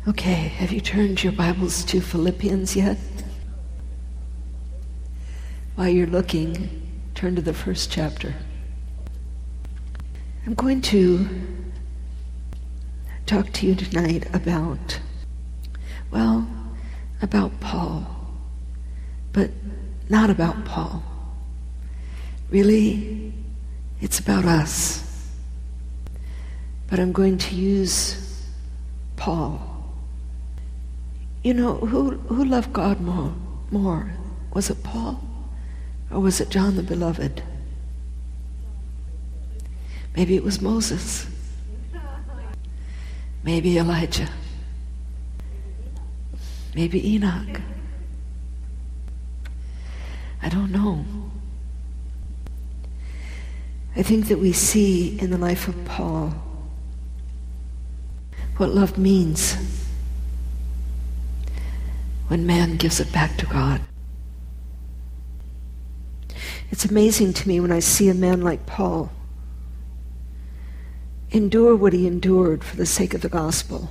Okay, have you turned your Bibles to Philippians yet? While you're looking, turn to the first chapter. I'm going to talk to you tonight about Paul, but not about Paul. Really, it's about us. But I'm going to use Paul. You know, who loved God more? Was it Paul? Or was it John the Beloved? Maybe it was Moses. Maybe Elijah. Maybe Enoch. I don't know. I think that we see in the life of Paul what love means when man gives it back to God. It's amazing to me when I see a man like Paul endure what he endured for the sake of the gospel.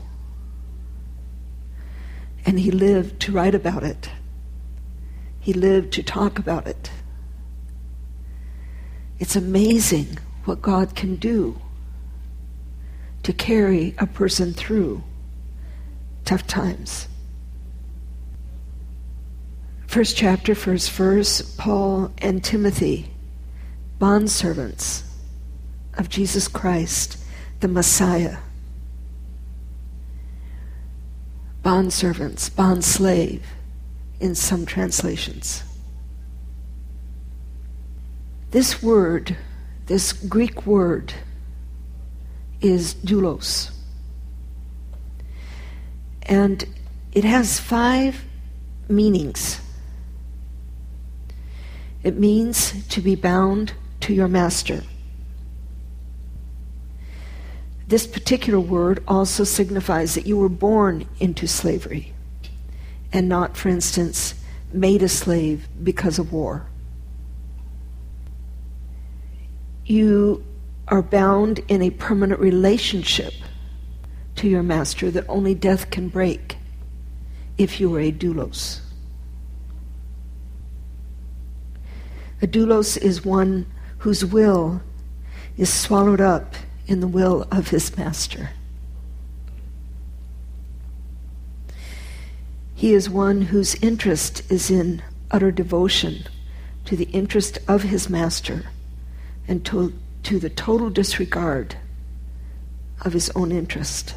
And he lived to write about it. He lived to talk about it. It's amazing what God can do to carry a person through tough times. First chapter, first verse, Paul and Timothy, bondservants of Jesus Christ, the Messiah. Bondservants, bondslave in some translations. This word, this Greek word, is doulos. And it has 5 meanings. It means to be bound to your master. This particular word also signifies that you were born into slavery and not, for instance, made a slave because of war. You are bound in a permanent relationship to your master that only death can break if you are a doulos. A doulos is one whose will is swallowed up in the will of his master. He is one whose interest is in utter devotion to the interest of his master and to the total disregard of his own interest.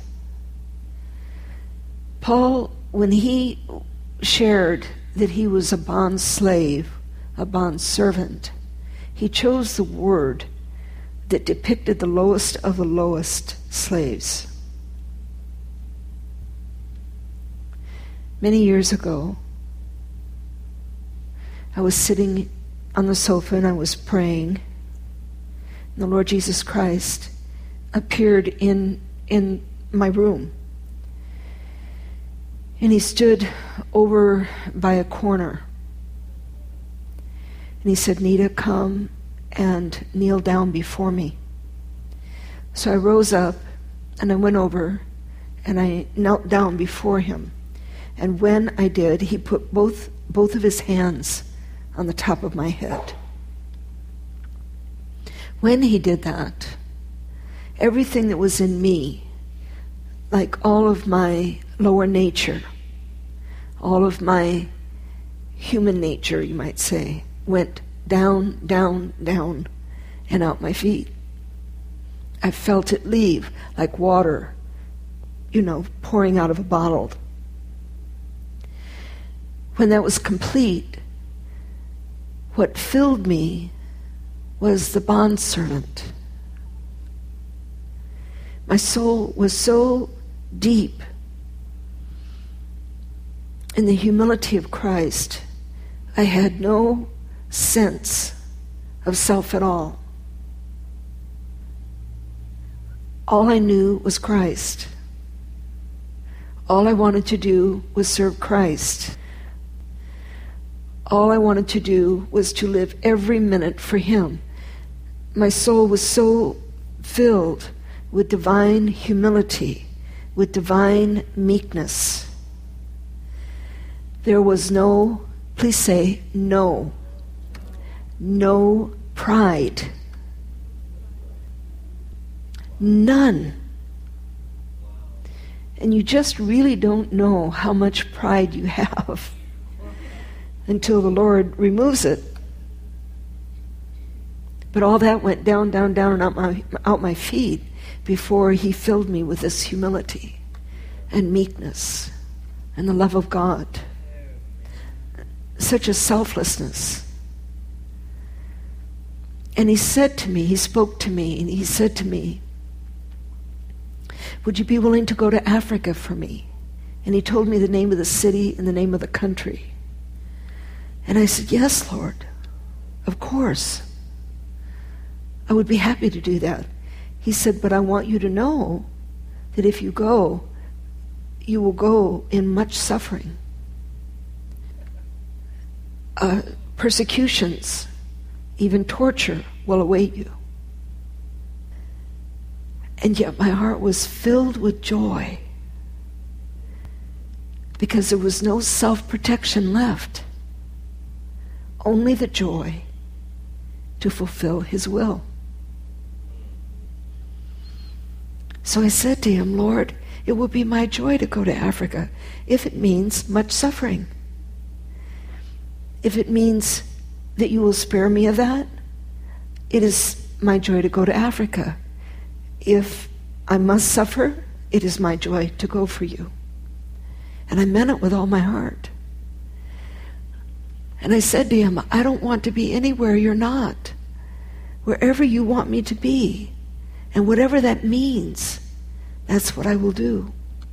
Paul, when he shared that he was a bond slave, a bond servant, he chose the word that depicted the lowest of the lowest slaves. Many years ago, I was sitting on the sofa and I was praying. And the Lord Jesus Christ appeared in my room. And he stood over by a corner. And he said, "Nita, come and kneel down before me." So I rose up and I went over and I knelt down before him. And when I did, he put both of his hands on the top of my head. When he did that, everything that was in me, like all of my lower nature, all of my human nature, you might say, went down, down, down, and out my feet. I felt it leave like water, pouring out of a bottle. When that was complete, what filled me was the bondservant. My soul was so deep in the humility of Christ, I had no sense of self at all. All I knew was Christ. All I wanted to do was serve Christ. All I wanted to do was to live every minute for Him. My soul was so filled with divine humility with divine meekness. There was no, please say no pride. None. And you just really don't know how much pride you have until the Lord removes it. But all that went down, and out my feet before he filled me with this humility and meekness and the love of God. Such a selflessness. And he said to me, he spoke to me, and he said to me, would you be willing to go to Africa for me? And he told me the name of the city and the name of the country. And I said, yes, Lord, of course. I would be happy to do that. He said, but I want you to know that if you go, you will go in much suffering. Persecutions, even torture will await you. And yet my heart was filled with joy because there was no self-protection left, only the joy to fulfill his will. So I said to him, Lord, it will be my joy to go to Africa if it means much suffering. If it means that you will spare me of that, it is my joy to go to Africa. If I must suffer, it is my joy to go for you. And I meant it with all my heart. And I said to him, I don't want to be anywhere you're not. Wherever you want me to be, and whatever that means, that's what I will do.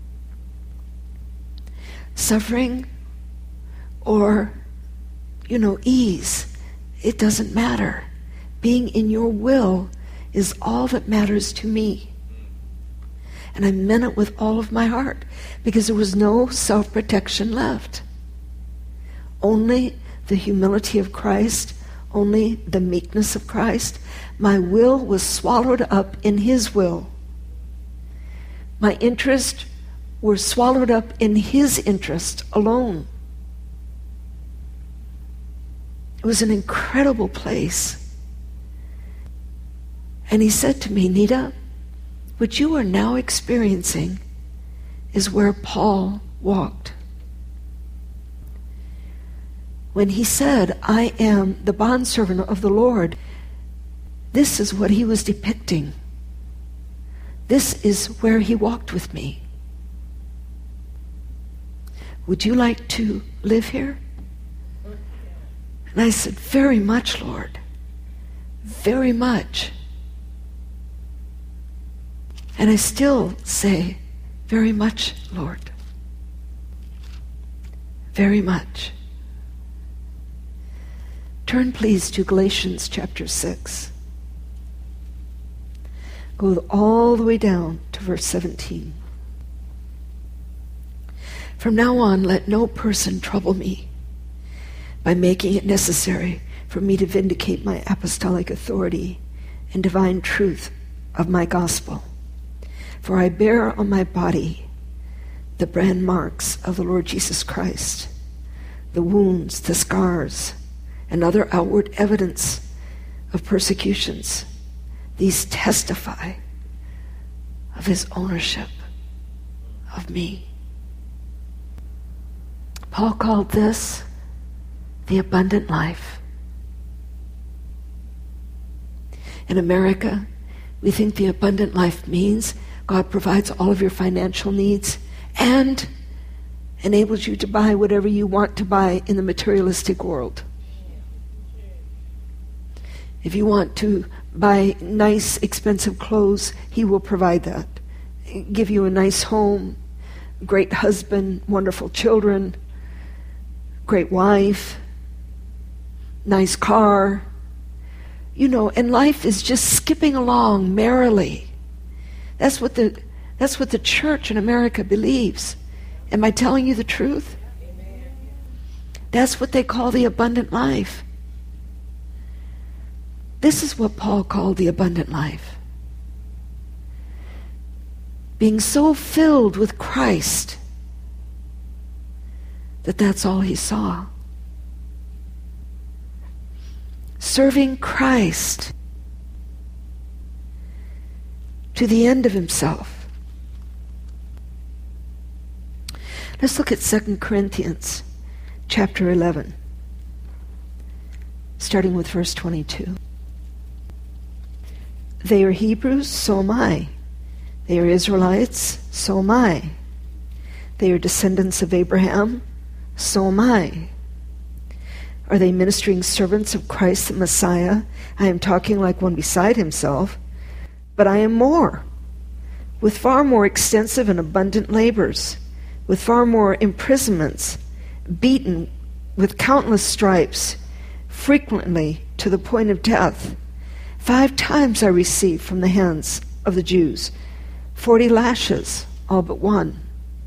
Suffering or, ease, it doesn't matter. Being in your will is all that matters to me. And I meant it with all of my heart because there was no self-protection left. Only the humility of Christ, only the meekness of Christ. My will was swallowed up in his will. My interests were swallowed up in his interest alone. It was an incredible place. And he said to me, Nita, what you are now experiencing is where Paul walked. When he said, I am the bondservant of the Lord, this is what he was depicting. This is where he walked with me. Would you like to live here? And I said, very much, Lord. Very much. And I still say, very much, Lord. Very much. Turn, please, to Galatians chapter 6. Go all the way down to verse 17. From now on, let no person trouble me by making it necessary for me to vindicate my apostolic authority and divine truth of my gospel. For I bear on my body the brand marks of the Lord Jesus Christ, the wounds, the scars, and other outward evidence of persecutions. These testify of his ownership of me. Paul called this the abundant life. In America, we think the abundant life means God provides all of your financial needs and enables you to buy whatever you want to buy in the materialistic world. If you want to buy nice, expensive clothes, he will provide that. Give you a nice home, great husband, wonderful children, great wife, nice car. And life is just skipping along merrily. That's what the church in America believes. Am I telling you the truth? That's what they call the abundant life. This is what Paul called the abundant life. being so filled with Christ that that's all he saw. Serving Christ to the end of himself. Let's look at 2 Corinthians chapter 11, starting with verse 22. They are Hebrews, so am I. They are Israelites, so am I. They are descendants of Abraham, so am I. Are they ministering servants of Christ the Messiah? I am talking like one beside himself, but I am more, with far more extensive and abundant labors, with far more imprisonments, beaten with countless stripes, frequently to the point of death. 5 times I received from the hands of the Jews 40 lashes, all but one.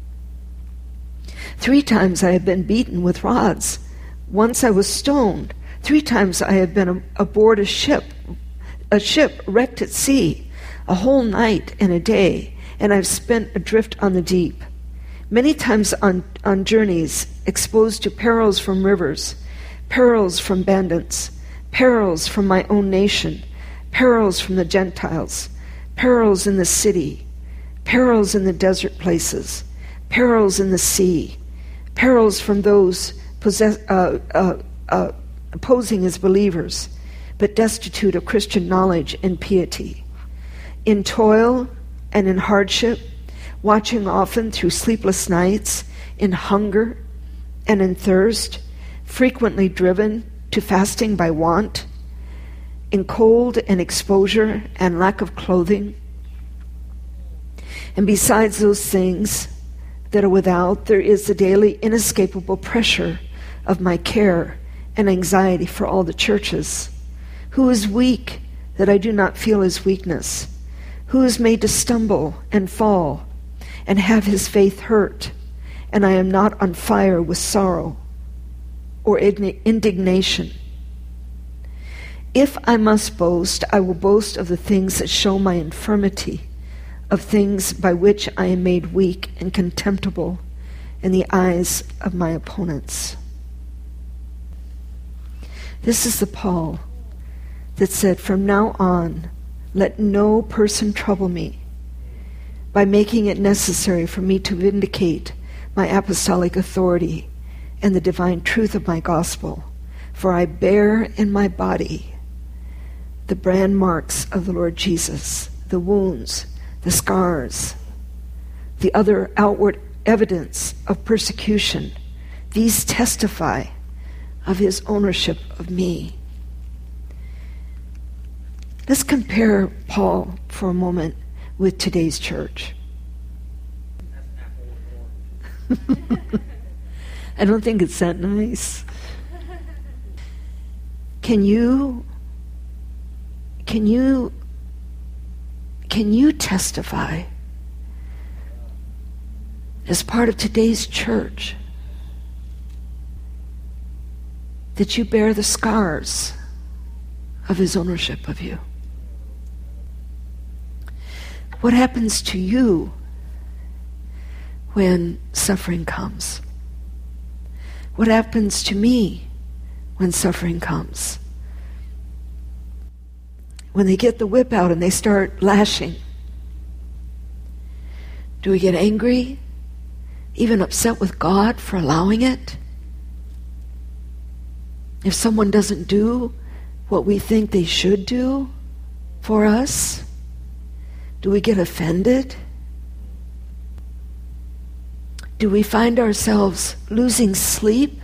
3 times I have been beaten with rods. Once I was stoned. 3 times I have been aboard a ship wrecked at sea, a whole night and a day, and I've spent adrift on the deep. Many times on journeys, exposed to perils from rivers, perils from bandits, perils from my own nation, perils from the Gentiles, perils in the city, perils in the desert places, perils in the sea, perils from those posing as believers, but destitute of Christian knowledge and piety. In toil and in hardship, watching often through sleepless nights, in hunger and in thirst, frequently driven to fasting by want, in cold and exposure and lack of clothing. And besides those things that are without, there is the daily inescapable pressure of my care and anxiety for all the churches. Who is weak that I do not feel his weakness? Who is made to stumble and fall and have his faith hurt, and I am not on fire with sorrow or indignation? If I must boast, I will boast of the things that show my infirmity, of things by which I am made weak and contemptible in the eyes of my opponents. This is the Paul that said, from now on, let no person trouble me by making it necessary for me to vindicate my apostolic authority and the divine truth of my gospel, for I bear in my body the brand marks of the Lord Jesus, the wounds, the scars, the other outward evidence of persecution. These testify of his ownership of me. Let's compare Paul for a moment with today's church. I don't think it's that nice. Can you testify as part of today's church that you bear the scars of his ownership of you? What happens to you when suffering comes? What happens to me when suffering comes? When they get the whip out and they start lashing, do we get angry, even upset with God for allowing it? If someone doesn't do what we think they should do for us, do we get offended? Do we find ourselves losing sleep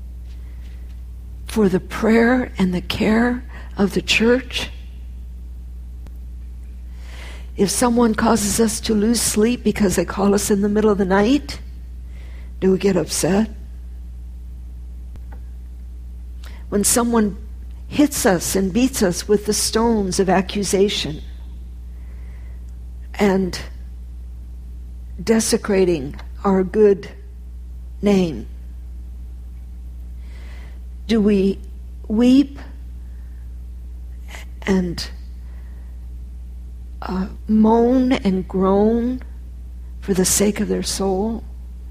for the prayer and the care of the church? If someone causes us to lose sleep because they call us in the middle of the night, do we get upset? When someone hits us and beats us with the stones of accusation and desecrating our good name, do we weep and moan and groan for the sake of their soul?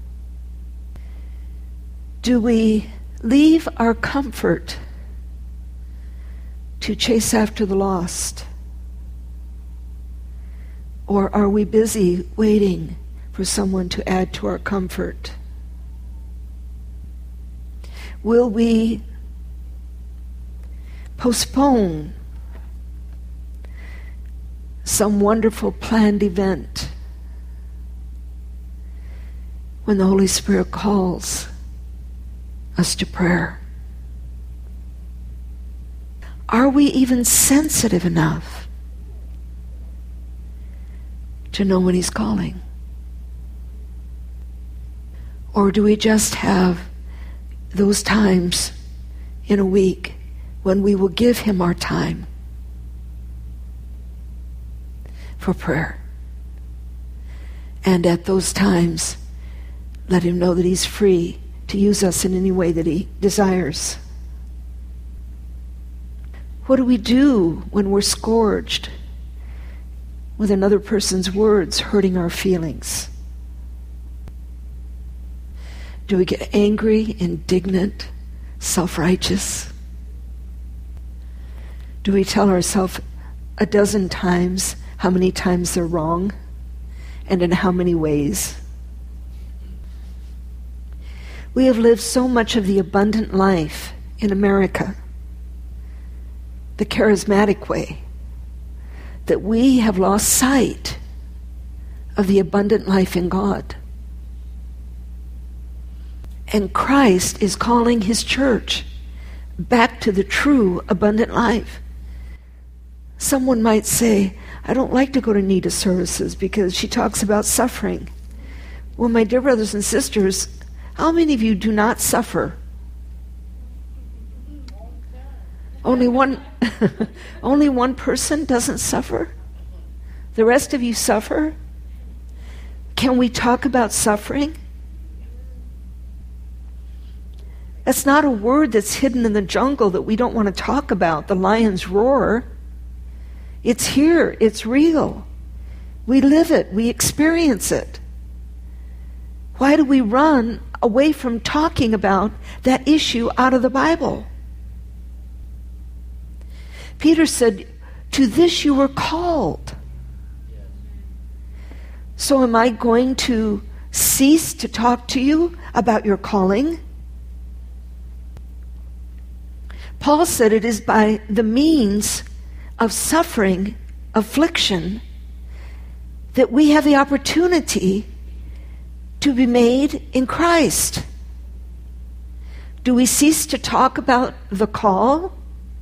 Do we leave our comfort to chase after the lost? Or are we busy waiting for someone to add to our comfort? Will we postpone some wonderful planned event when the Holy Spirit calls us to prayer? Are we even sensitive enough to know when He's calling? Or do we just have those times in a week when we will give Him our time for prayer? And at those times, let Him know that He's free to use us in any way that He desires. What do we do when we're scourged with another person's words hurting our feelings? Do we get angry, indignant, self-righteous? Do we tell ourselves a dozen times how many times they're wrong and in how many ways? We have lived so much of the abundant life in America, the charismatic way, that we have lost sight of the abundant life in God. And Christ is calling His church back to the true abundant life. Someone might say, I don't like to go to Nita services because she talks about suffering. Well, my dear brothers and sisters, how many of you do not suffer? Only one person doesn't suffer? The rest of you suffer? Can we talk about suffering? That's not a word that's hidden in the jungle that we don't want to talk about, the lion's roar. It's here, it's real. We live it, we experience it. Why do we run away from talking about that issue out of the Bible? Peter said, to this you were called. So am I going to cease to talk to you about your calling? Paul said it is by the means of suffering, affliction, that we have the opportunity to be made in Christ. Do we cease to talk about the call?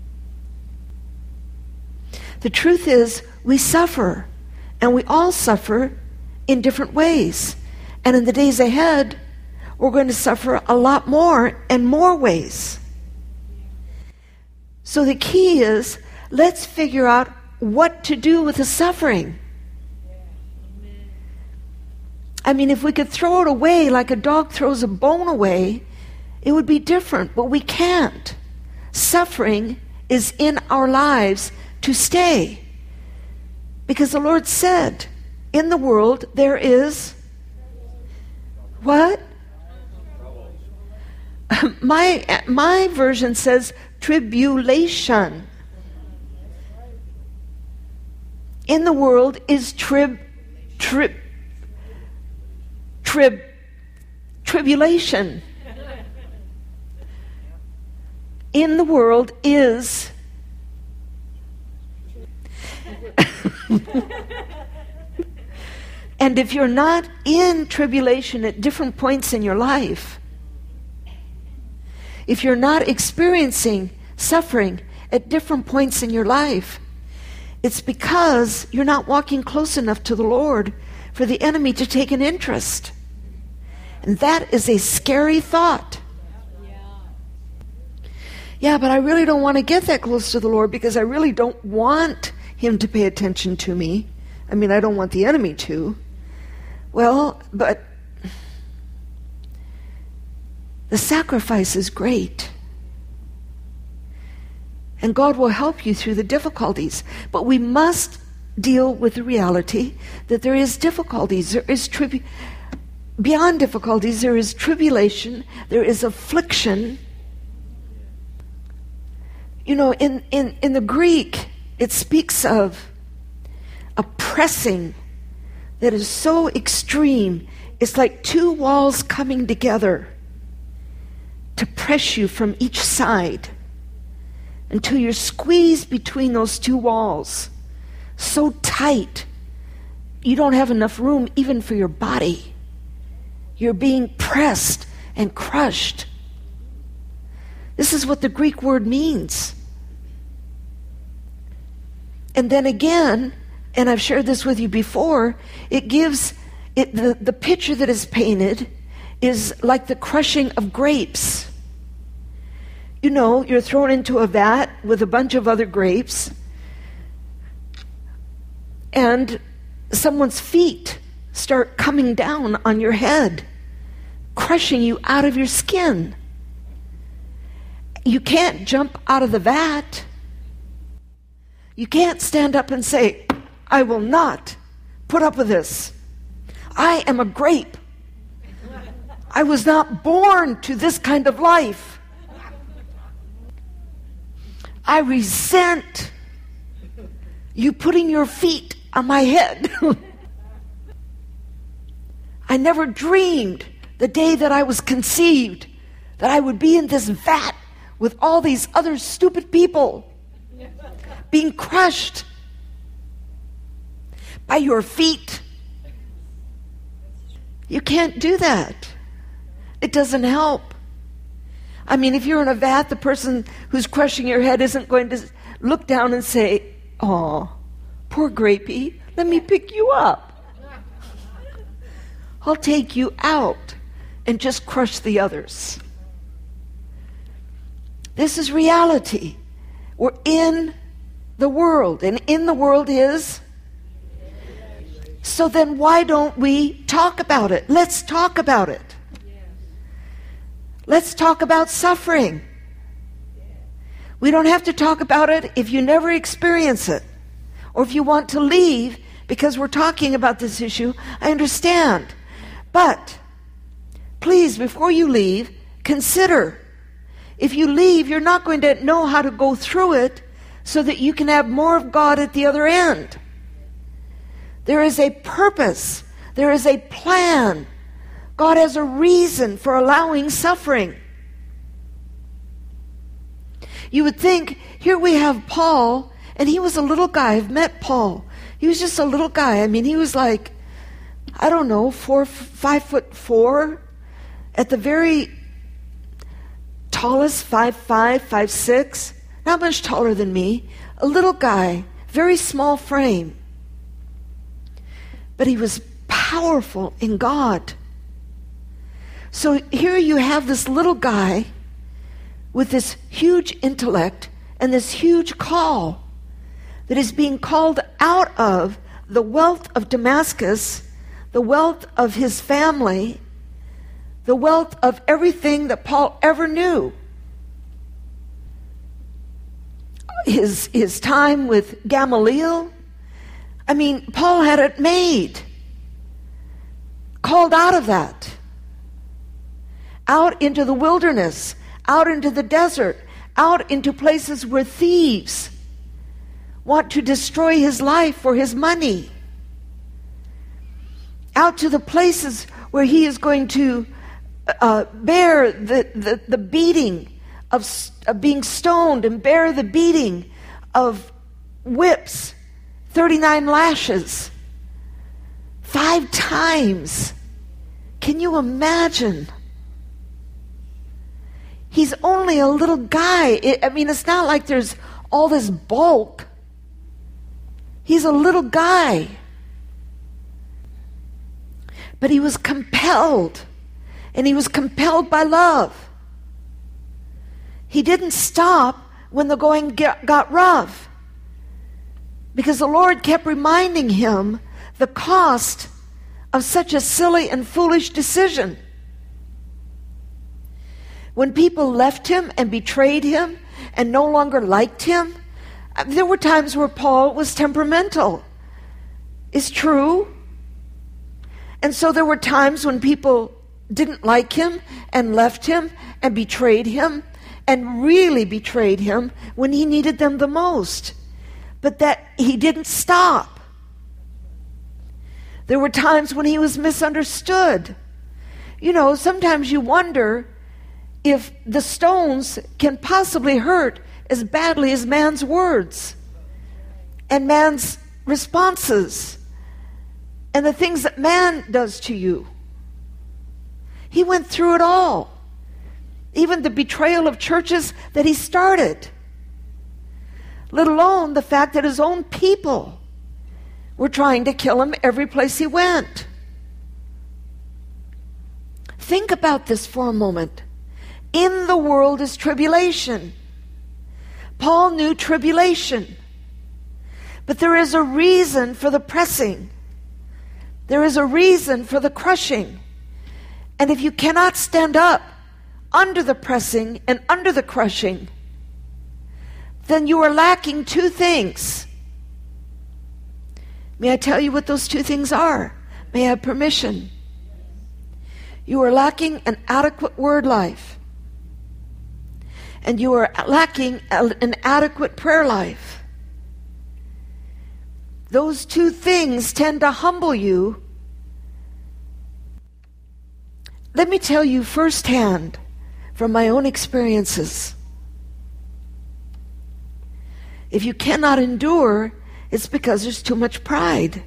The truth is, we suffer, and we all suffer in different ways. And in the days ahead, we're going to suffer a lot more and more ways. So the key is, let's figure out what to do with the suffering. I mean, if we could throw it away like a dog throws a bone away, it would be different, but we can't. Suffering is in our lives to stay. Because the Lord said, in the world there is what? My version says tribulation. In the world is tribulation. In the world is and if you're not in tribulation at different points in your life, if you're not experiencing suffering at different points in your life, it's because you're not walking close enough to the Lord for the enemy to take an interest. And that is a scary thought. Yeah, but I really don't want to get that close to the Lord because I really don't want Him to pay attention to me. I mean, I don't want the enemy to. Well, but the sacrifice is great. And God will help you through the difficulties. But we must deal with the reality that there is difficulties, there is beyond difficulties, there is tribulation, there is affliction. You know, in the Greek, it speaks of a pressing that is so extreme. It's like two walls coming together to press you from each side until you're squeezed between those two walls so tight you don't have enough room even for your body. You're being pressed and crushed. This is what the Greek word means. And then again, and I've shared this with you before, it gives the picture that is painted is like the crushing of grapes. You know, you're thrown into a vat with a bunch of other grapes, and someone's feet start coming down on your head, crushing you out of your skin. You can't jump out of the vat. You can't stand up and say, I will not put up with this. I am a grape. I was not born to this kind of life. I resent you putting your feet on my head. I never dreamed the day that I was conceived that I would be in this vat with all these other stupid people being crushed by your feet. You can't do that. It doesn't help. I mean, if you're in a vat, the person who's crushing your head isn't going to look down and say, "Oh, poor grapey, let me pick you up. I'll take you out and just crush the others." This is reality. We're in the world, and in the world is. So then why don't we talk about it? Let's talk about it. Let's talk about suffering. We don't have to talk about it if you never experience it, or if you want to leave because we're talking about this issue. I understand. But please, before you leave, consider. If you leave, you're not going to know how to go through it so that you can have more of God at the other end. There is a purpose. There is a plan. God has a reason for allowing suffering. You would think, here we have Paul, and he was a little guy. I've met Paul. He was just a little guy. I mean, he was like, I don't know, 5'4", at the very tallest, 5'5", 5'6", not much taller than me. A little guy, very small frame. But he was powerful in God. So here you have this little guy with this huge intellect and this huge call that is being called out of the wealth of Damascus, the wealth of his family, the wealth of everything that Paul ever knew. His time with Gamaliel. I mean, Paul had it made. Called out of that. Out into the wilderness. Out into the desert. Out into places where thieves want to destroy his life for his money. Out to the places where he is going to bear the beating of being stoned, and bear the beating of whips, 39 lashes, 5 times. Can you imagine? He's only a little guy. It's not like there's all this bulk. He's a little guy. But he was compelled, and he was compelled by love. He didn't stop when the going got rough, because the Lord kept reminding him the cost of such a silly and foolish decision. When people left him and betrayed him and no longer liked him, there were times where Paul was temperamental. is true. And so there were times when people didn't like him and left him and betrayed him and really betrayed him when he needed them the most. But that he didn't stop. There were times when he was misunderstood. You know, sometimes you wonder if the stones can possibly hurt as badly as man's words and man's responses and the things that man does to you. He went through it all. Even the betrayal of churches that he started. Let alone the fact that his own people were trying to kill him every place he went. Think about this for a moment. In the world is tribulation. Paul knew tribulation. But there is a reason for the pressing. There is a reason for the crushing. And if you cannot stand up under the pressing and under the crushing, then you are lacking two things. May I tell you what those two things are? May I have permission? You are lacking an adequate word life. And you are lacking an adequate prayer life. Those two things tend to humble you. Let me tell you firsthand from my own experiences. If you cannot endure, it's because there's too much pride.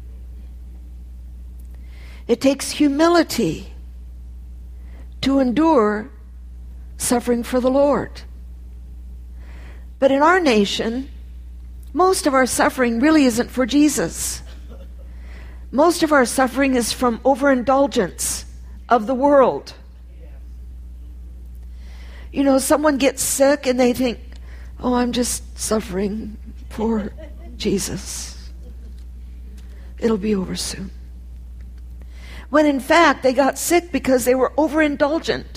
It takes humility to endure suffering for the Lord. But in our nation, most of our suffering really isn't for Jesus. Most of our suffering is from overindulgence of the world. You know, someone gets sick and they think, oh, I'm just suffering for Jesus. It'll be over soon. When in fact, they got sick because they were overindulgent.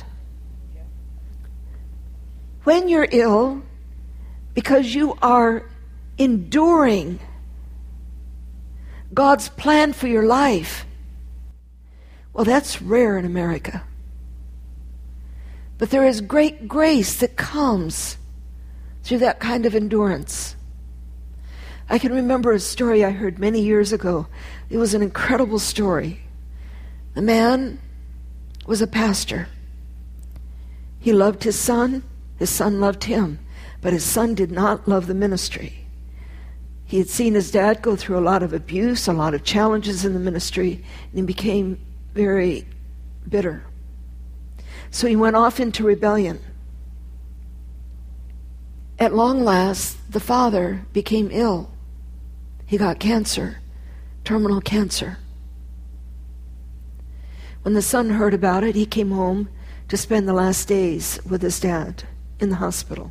When you're ill, because you are enduring God's plan for your life, well, that's rare in America. But there is great grace that comes through that kind of endurance. I can remember a story I heard many years ago. It was an incredible story. The man was a pastor. He loved his son loved him, but his son did not love the ministry. He had seen his dad go through a lot of abuse, a lot of challenges in the ministry, and he became very bitter. So he went off into rebellion. At long last, the father became ill. He got cancer, terminal cancer. When the son heard about it, he came home to spend the last days with his dad in the hospital.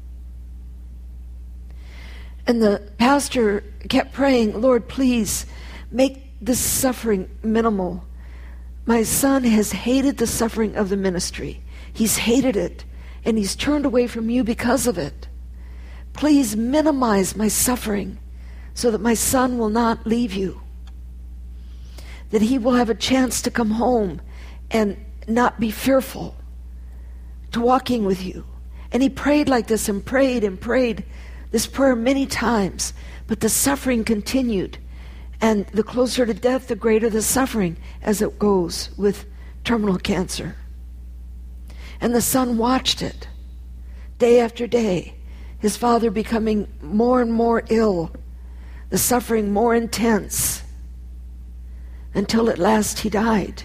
And the pastor kept praying, Lord, please make this suffering minimal. My son has hated the suffering of the ministry. He's hated it, and he's turned away from you because of it. Please minimize my suffering so that my son will not leave you. That he will have a chance to come home and not be fearful to walking with you. And he prayed like this and prayed this prayer many times, but the suffering continued. And the closer to death, the greater the suffering as it goes with terminal cancer. And the son watched it day after day, his father becoming more and more ill, the suffering more intense, until at last he died.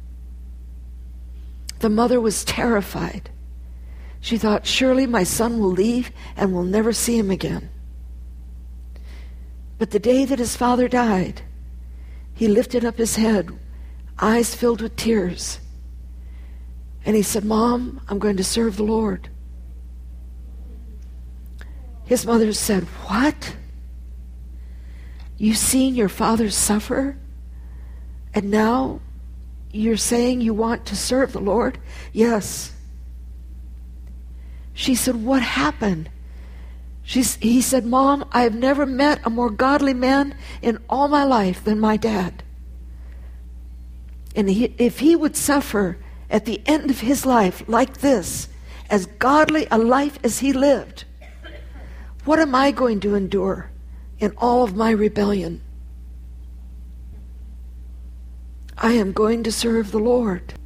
The mother was terrified. She thought, surely my son will leave and we'll never see him again. But the day that his father died, he lifted up his head, eyes filled with tears, and he said, Mom, I'm going to serve the Lord. His mother said, what? You've seen your father suffer? And now you're saying you want to serve the Lord? Yes. She said, what happened? He said, Mom, I have never met a more godly man in all my life than my dad. And if he would suffer at the end of his life like this, as godly a life as he lived, what am I going to endure in all of my rebellion? I am going to serve the Lord.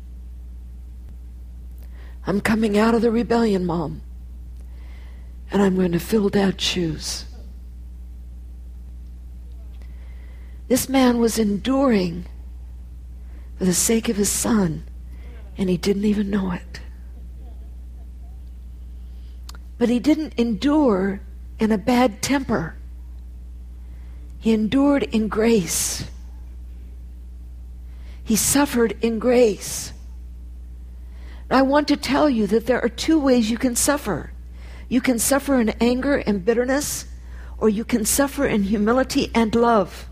I'm coming out of the rebellion, Mom, and I'm going to fill Dad's shoes. This man was enduring for the sake of his son, and he didn't even know it. But he didn't endure in a bad temper. He endured in grace. He suffered in grace. I want to tell you that there are two ways you can suffer. You can suffer in anger and bitterness, or you can suffer in humility and love.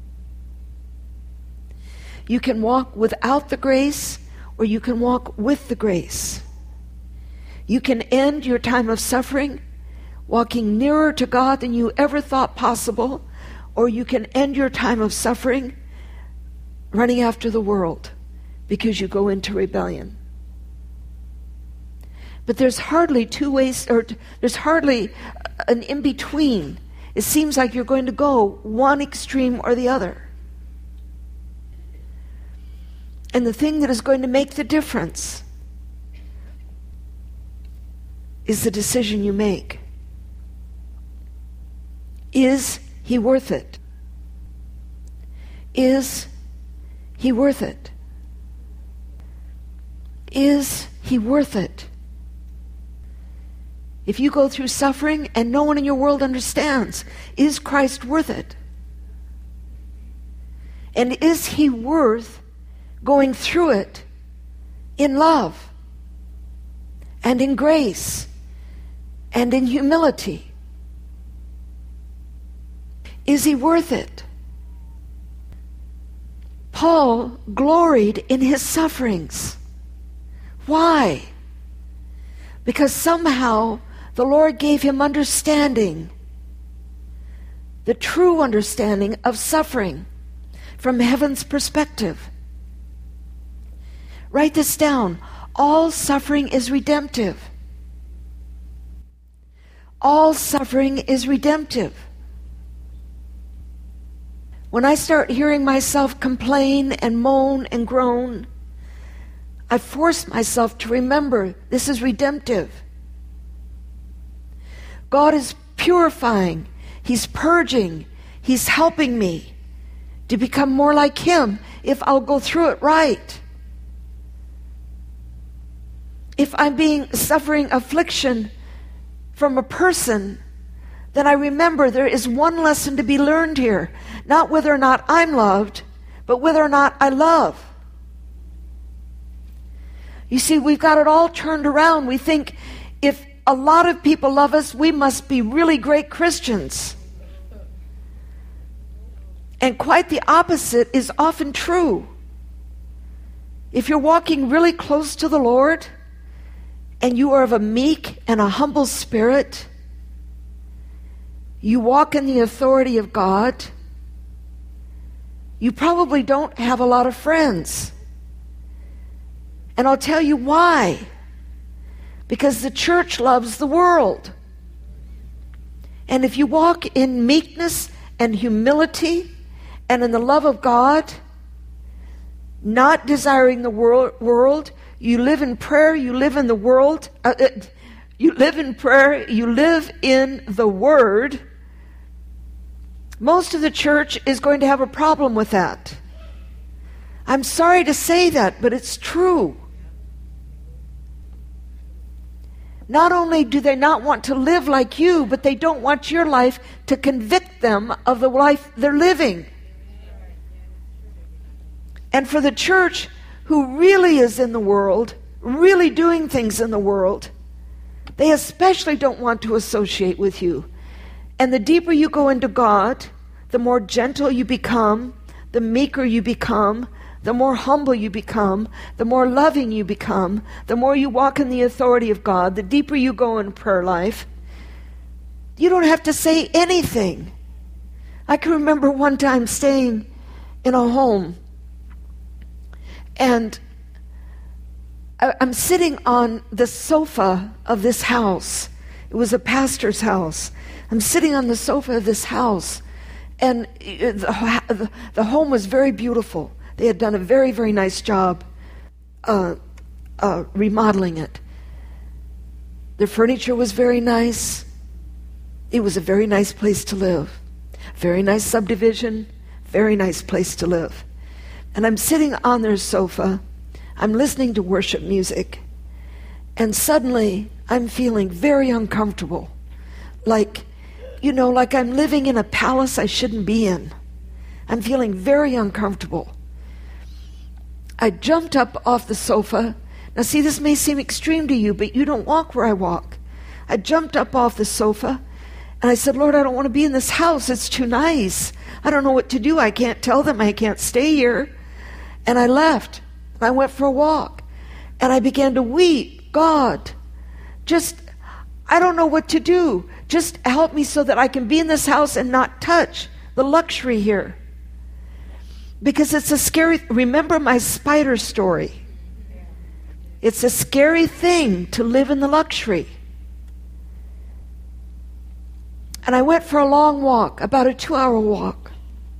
You can walk without the grace, or you can walk with the grace. You can end your time of suffering walking nearer to God than you ever thought possible, or you can end your time of suffering running after the world because you go into rebellion. But there's hardly two ways, or there's hardly an in-between. It seems like you're going to go one extreme or the other. And the thing that is going to make the difference is the decision you make. Is he worth it? Is he worth it? Is he worth it? If you go through suffering and no one in your world understands, is Christ worth it? And is he worth going through it in love and in grace and in humility? Is he worth it? Paul gloried in his sufferings. Why? Because somehow the Lord gave him understanding, the true understanding of suffering from heaven's perspective. Write this down. All suffering is redemptive. All suffering is redemptive. When I start hearing myself complain and moan and groan, I force myself to remember this is redemptive. God is purifying. He's purging. He's helping me to become more like him if I'll go through it right. If I'm suffering affliction from a person, then I remember there is one lesson to be learned here. Not whether or not I'm loved, but whether or not I love. You see, we've got it all turned around. We think if a lot of people love us, we must be really great Christians. And quite the opposite is often true. If you're walking really close to the Lord, and you are of a meek and a humble spirit, you walk in the authority of God, you probably don't have a lot of friends. And I'll tell you why. Because the church loves the world. And if you walk in meekness and humility and in the love of God, not desiring the world, you live in prayer, you live in the world, you live in prayer, you live in the Word, most of the church is going to have a problem with that. I'm sorry to say that, but it's true. Not only do they not want to live like you, but they don't want your life to convict them of the life they're living. And for the church who really is in the world, really doing things in the world, they especially don't want to associate with you. And the deeper you go into God, the more gentle you become, the meeker you become, the more humble you become, the more loving you become, the more you walk in the authority of God, the deeper you go in prayer life, You don't have to say anything. I can remember one time staying in a home, and I'm sitting on the sofa of this house. It was a pastor's house. I'm sitting on the sofa of this house, and the home was very beautiful. They had done a very, very nice job remodeling it. The furniture was very nice. It was a very nice place to live. Very nice subdivision, very nice place to live. And I'm sitting on their sofa. I'm listening to worship music. And suddenly, I'm feeling very uncomfortable. Like I'm living in a palace I shouldn't be in. I'm feeling very uncomfortable. I jumped up off the sofa. Now see, this may seem extreme to you, but you don't walk where I walk. I jumped up off the sofa, and I said, Lord, I don't want to be in this house. It's too nice. I don't know what to do. I can't tell them I can't stay here. And I left. I went for a walk. And I began to weep. God, I don't know what to do. Just help me so that I can be in this house and not touch the luxury here. Because it's a scary, remember my spider story. It's a scary thing to live in the luxury. And I went for a long walk, about a 2-hour walk.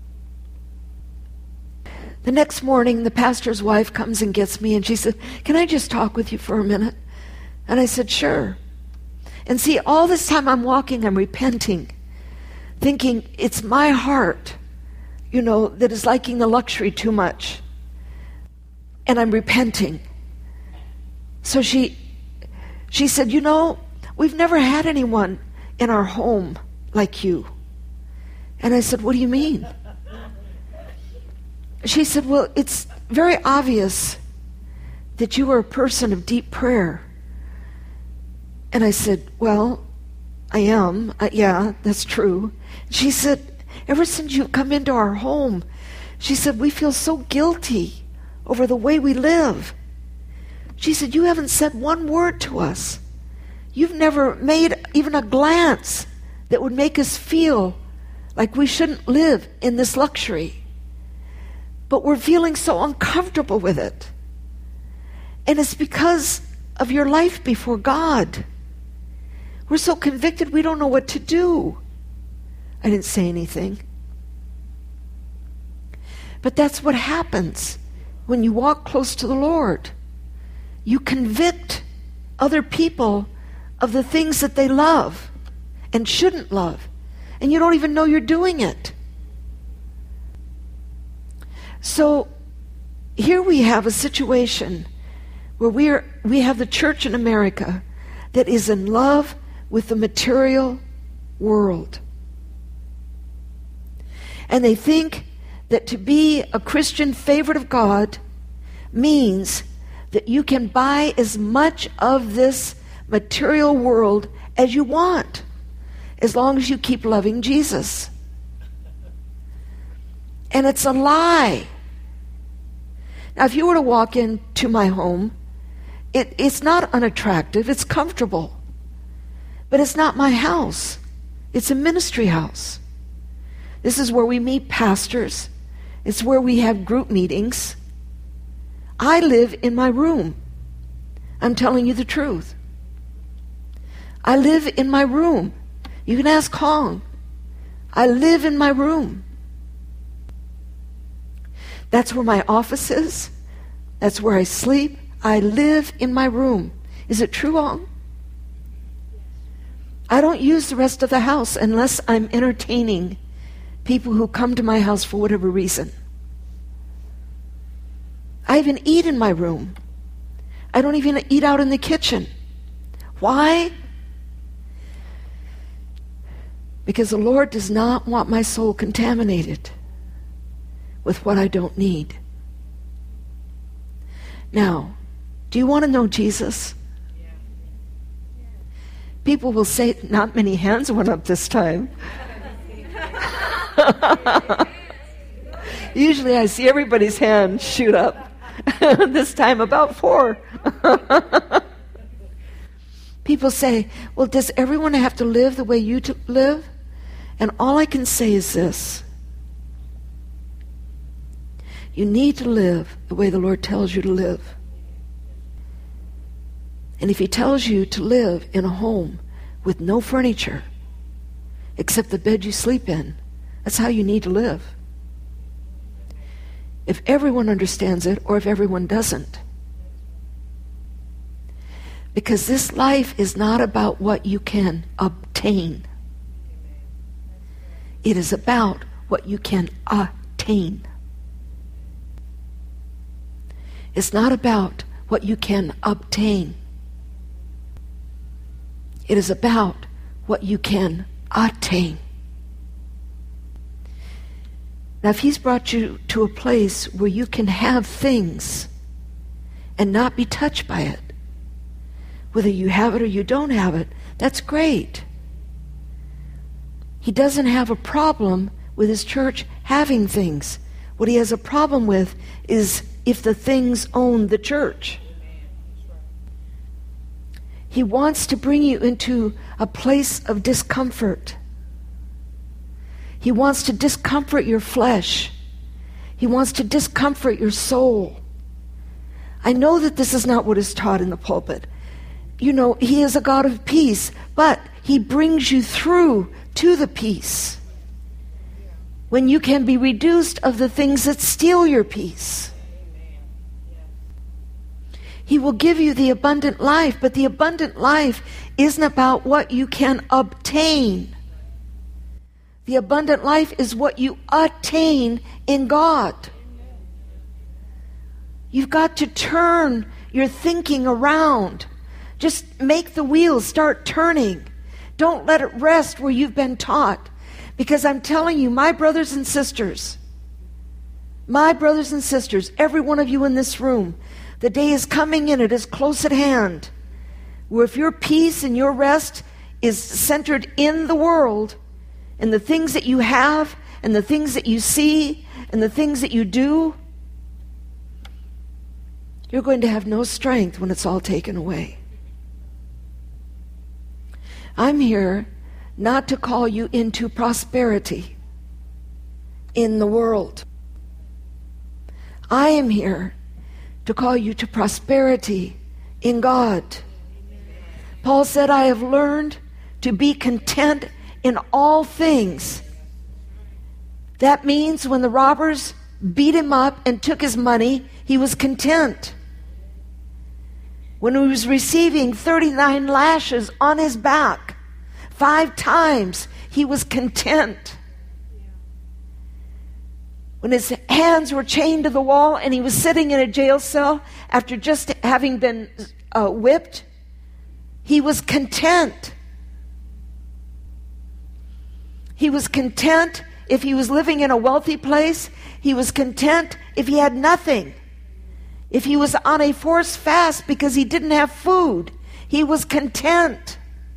The next morning, the pastor's wife comes and gets me, and she said, can I just talk with you for a minute? And I said, sure. And see, all this time I'm walking, I'm repenting, thinking it's my heart, that is liking the luxury too much. And I'm repenting. So she said, we've never had anyone in our home like you. And I said, what do you mean? She said, well, it's very obvious that you are a person of deep prayer. And I said, well, I am. Yeah, that's true. She said, ever since you've come into our home, she said, we feel so guilty over the way we live. She said, you haven't said one word to us. You've never made even a glance that would make us feel like we shouldn't live in this luxury. But we're feeling so uncomfortable with it. And it's because of your life before God. We're so convicted we don't know what to do. I didn't say anything. But that's what happens when you walk close to the Lord. You convict other people of the things that they love and shouldn't love. And you don't even know you're doing it. So here we have a situation where we have the church in America that is in love with the material world. And they think that to be a Christian favorite of God means that you can buy as much of this material world as you want, as long as you keep loving Jesus. And it's a lie. Now, if you were to walk into my home, it's not unattractive, it's comfortable. But it's not my house. It's a ministry house. This is where we meet pastors. It's where we have group meetings. I live in my room. I'm telling you the truth. I live in my room. You can ask Hong. I live in my room. That's where my office is. That's where I sleep. I live in my room. Is it true, Hong? I don't use the rest of the house unless I'm entertaining people who come to my house for whatever reason. I even eat in my room. I don't even eat out in the kitchen. Why? Because the Lord does not want my soul contaminated with what I don't need. Now, do you want to know Jesus? People will say, not many hands went up this time. Usually I see everybody's hand shoot up. This time about 4. People say, well, does everyone have to live the way you live? And all I can say is this. You need to live the way the Lord tells you to live. And if He tells you to live in a home with no furniture, except the bed you sleep in, that's how you need to live. If everyone understands it, or if everyone doesn't. Because this life is not about what you can obtain. It is about what you can attain. It's not about what you can obtain. It is about what you can attain. Now, if He's brought you to a place where you can have things and not be touched by it, whether you have it or you don't have it, that's great. He doesn't have a problem with His church having things. What He has a problem with is if the things own the church. He wants to bring you into a place of discomfort. He wants to discomfort your flesh. He wants to discomfort your soul. I know that this is not what is taught in the pulpit. You know, He is a God of peace, but He brings you through to the peace when you can be reduced of the things that steal your peace. He will give you the abundant life, but the abundant life isn't about what you can obtain. The abundant life is what you attain in God. You've got to turn your thinking around. Just make the wheels start turning. Don't let it rest where you've been taught. Because I'm telling you, my brothers and sisters, every one of you in this room, the day is coming and it is close at hand, where if your peace and your rest is centered in the world, and the things that you have, and the things that you see, and the things that you do, you're going to have no strength when it's all taken away. I'm here not to call you into prosperity in the world. I am here to call you to prosperity in God. Paul said, I have learned to be content in all things. That means when the robbers beat him up and took his money, he was content. When he was receiving 39 lashes on his back 5 times, he was content. When his hands were chained to the wall and he was sitting in a jail cell after just having been whipped, he was content. He was content if he was living in a wealthy place. He was content if he had nothing. If he was on a forced fast because he didn't have food, he was content.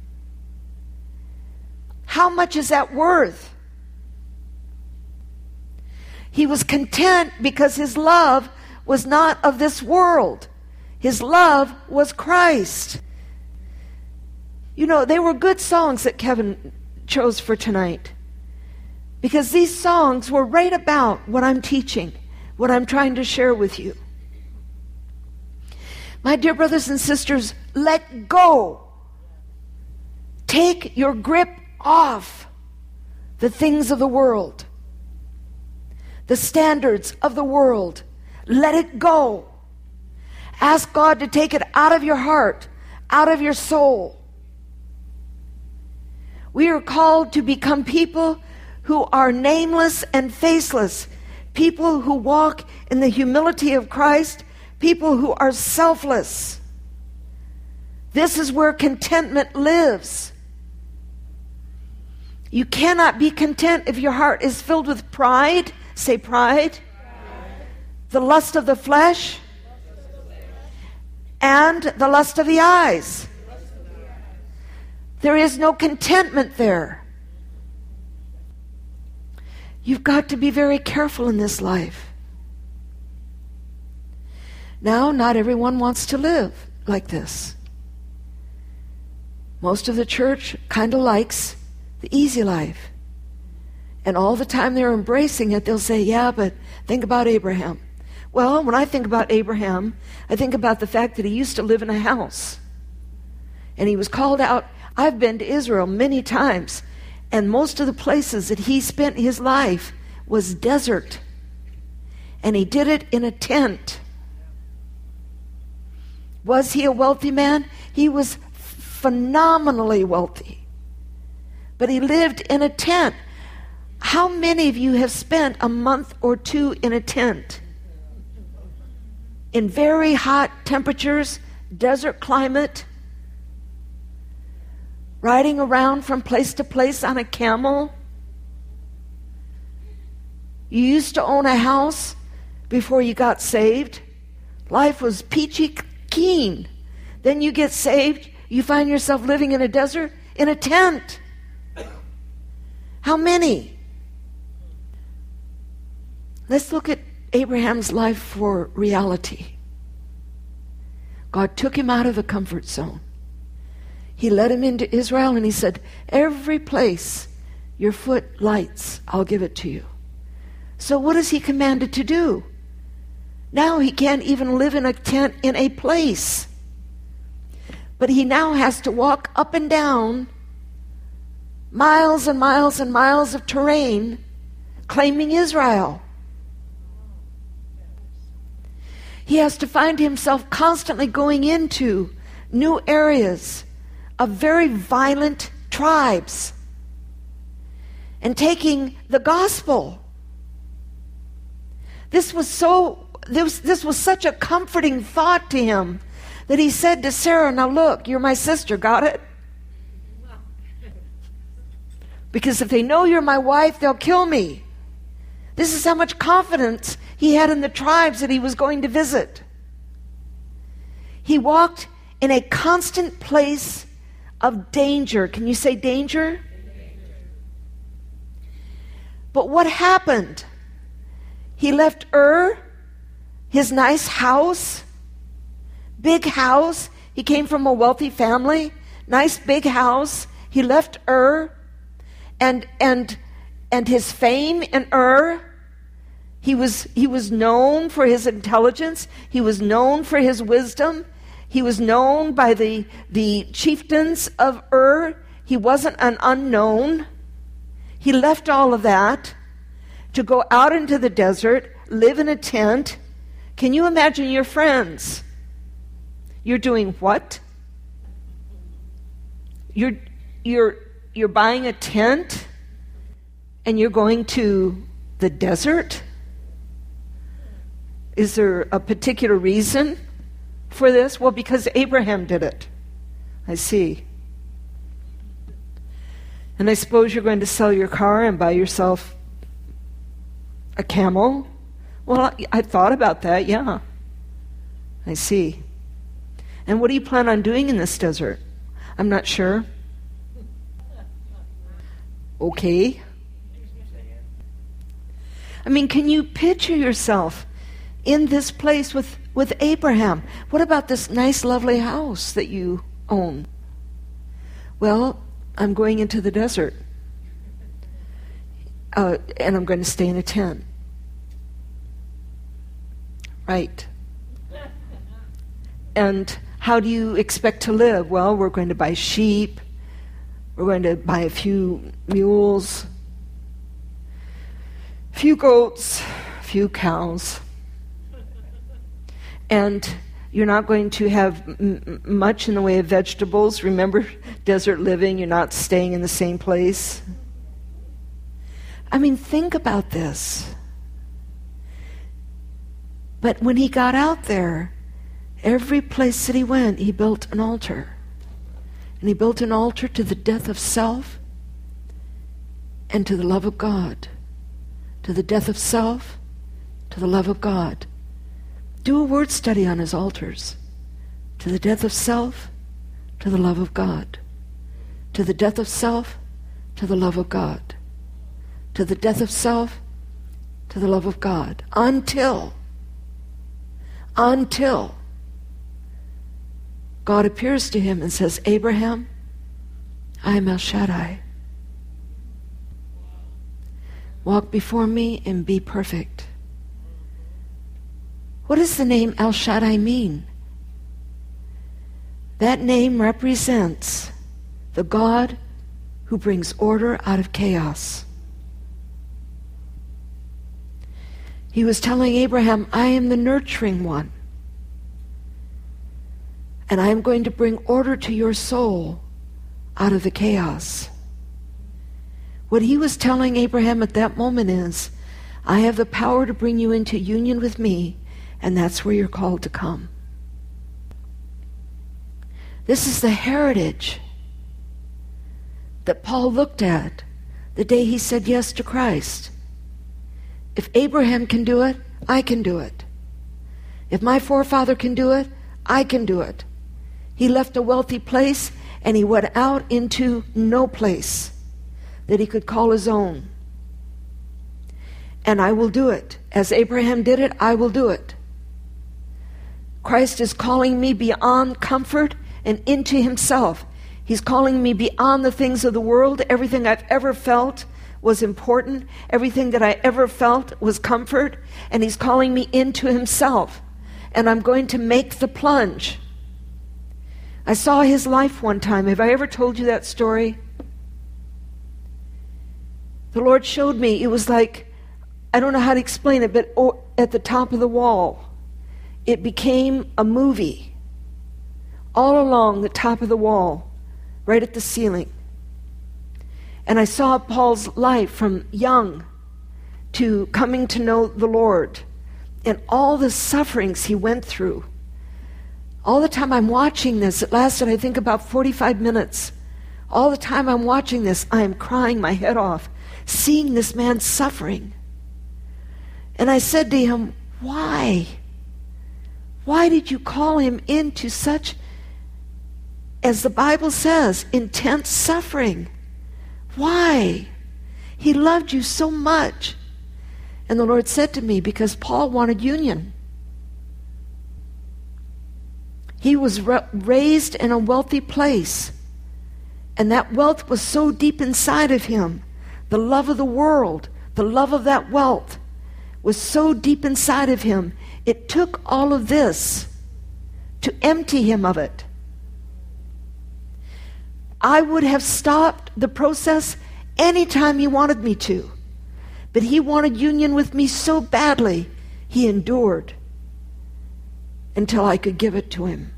How much is that worth? He was content because his love was not of this world. His love was Christ. You know, they were good songs that Kevin chose for tonight, because these songs were right about what I'm teaching, what I'm trying to share with you. My dear brothers and sisters, let go. Take your grip off the things of the world, the standards of the world. Let it go. Ask God to take it out of your heart, out of your soul. We are called to become people who are nameless and faceless, people who walk in the humility of Christ, people who are selfless. This is where contentment lives. You cannot be content if your heart is filled with pride. Say pride. The lust of the flesh and the lust of the eyes. There is no contentment there. You've got to be very careful in this life. Now, not everyone wants to live like this. Most of the church kind of likes the easy life. And all the time they're embracing it, they'll say, yeah, but think about Abraham. Well, when I think about Abraham, I think about the fact that he used to live in a house. And he was called out. I've been to Israel many times, and most of the places that he spent his life was desert. And he did it in a tent. Was he a wealthy man? He was phenomenally wealthy. But he lived in a tent. How many of you have spent a month or two in a tent? In very hot temperatures, desert climate, riding around from place to place on a camel? You used to own a house before you got saved. Life was peachy keen. Then you get saved, you find yourself living in a desert, in a tent. How many? Let's look at Abraham's life for reality. God took him out of the comfort zone. He led him into Israel and he said, every place your foot lights, I'll give it to you. So what is he commanded to do? Now he can't even live in a tent in a place. But he now has to walk up and down miles and miles and miles of terrain claiming Israel. He has to find himself constantly going into new areas of very violent tribes and taking the gospel. This was such a comforting thought to him that he said to Sarah, now look, you're my sister, got it? Because if they know you're my wife, they'll kill me. This is how much confidence he had in the tribes that he was going to visit. He walked in a constant place of danger. Can you say danger? But what happened? He left Ur, his nice house, big house. He came from a wealthy family, nice big house. He left Ur, and his fame in Ur. He was known for his intelligence. He was known for his wisdom. He was known by the chieftains of Ur. He wasn't an unknown. He left all of that to go out into the desert, live in a tent. Can you imagine your friends? You're doing what? You're buying a tent and you're going to the desert? Is there a particular reason for this? Well, because Abraham did it. I see. And I suppose you're going to sell your car and buy yourself a camel? Well, I thought about that, yeah. I see. And what do you plan on doing in this desert? I'm not sure. Okay. I mean, can you picture yourself in this place with Abraham? What about this nice, lovely house that you own? Well, I'm going into the desert. And I'm going to stay in a tent. Right. And how do you expect to live? Well, we're going to buy sheep. We're going to buy a few mules, a few goats, a few cows. And you're not going to have much in the way of vegetables. Remember, desert living, you're not staying in the same place. I mean, think about this. But when he got out there, every place that he went, he built an altar. And he built an altar to the death of self and to the love of God. To the death of self, to the love of God. Do a word study on his altars. To the death of self, to the love of God. To the death of self, to the love of God. To the death of self, to the love of God. Until God appears to him and says, Abraham, I am El Shaddai. Walk before me and be perfect. What does the name El Shaddai mean? That name represents the God who brings order out of chaos. He was telling Abraham, I am the nurturing one. And I am going to bring order to your soul out of the chaos. What he was telling Abraham at that moment is, I have the power to bring you into union with me, and that's where you're called to come. This is the heritage that Paul looked at the day he said yes to Christ. If Abraham can do it, I can do it. If my forefather can do it, I can do it. He left a wealthy place and he went out into no place that he could call his own. And I will do it. As Abraham did it, I will do it. Christ is calling me beyond comfort and into himself. He's calling me beyond the things of the world. Everything I've ever felt was important. Everything that I ever felt was comfort. And he's calling me into himself. And I'm going to make the plunge. I saw his life one time. Have I ever told you that story? The Lord showed me. It was like, I don't know how to explain it, but at the top of the wall, it became a movie. All along the top of the wall, right at the ceiling. And I saw Paul's life from young to coming to know the Lord and all the sufferings he went through. All the time I'm watching this, it lasted, I think, about 45 minutes. All the time I'm watching this, I am crying my head off, seeing this man suffering. And I said to him, why? Why did you call him into such, as the Bible says, intense suffering? Why? He loved you so much. And the Lord said to me, because Paul wanted union. He was raised in a wealthy place. And that wealth was so deep inside of him. The love of the world, the love of that wealth was so deep inside of him. It took all of this to empty him of it. I would have stopped the process anytime he wanted me to. But he wanted union with me so badly, he endured until I could give it to him.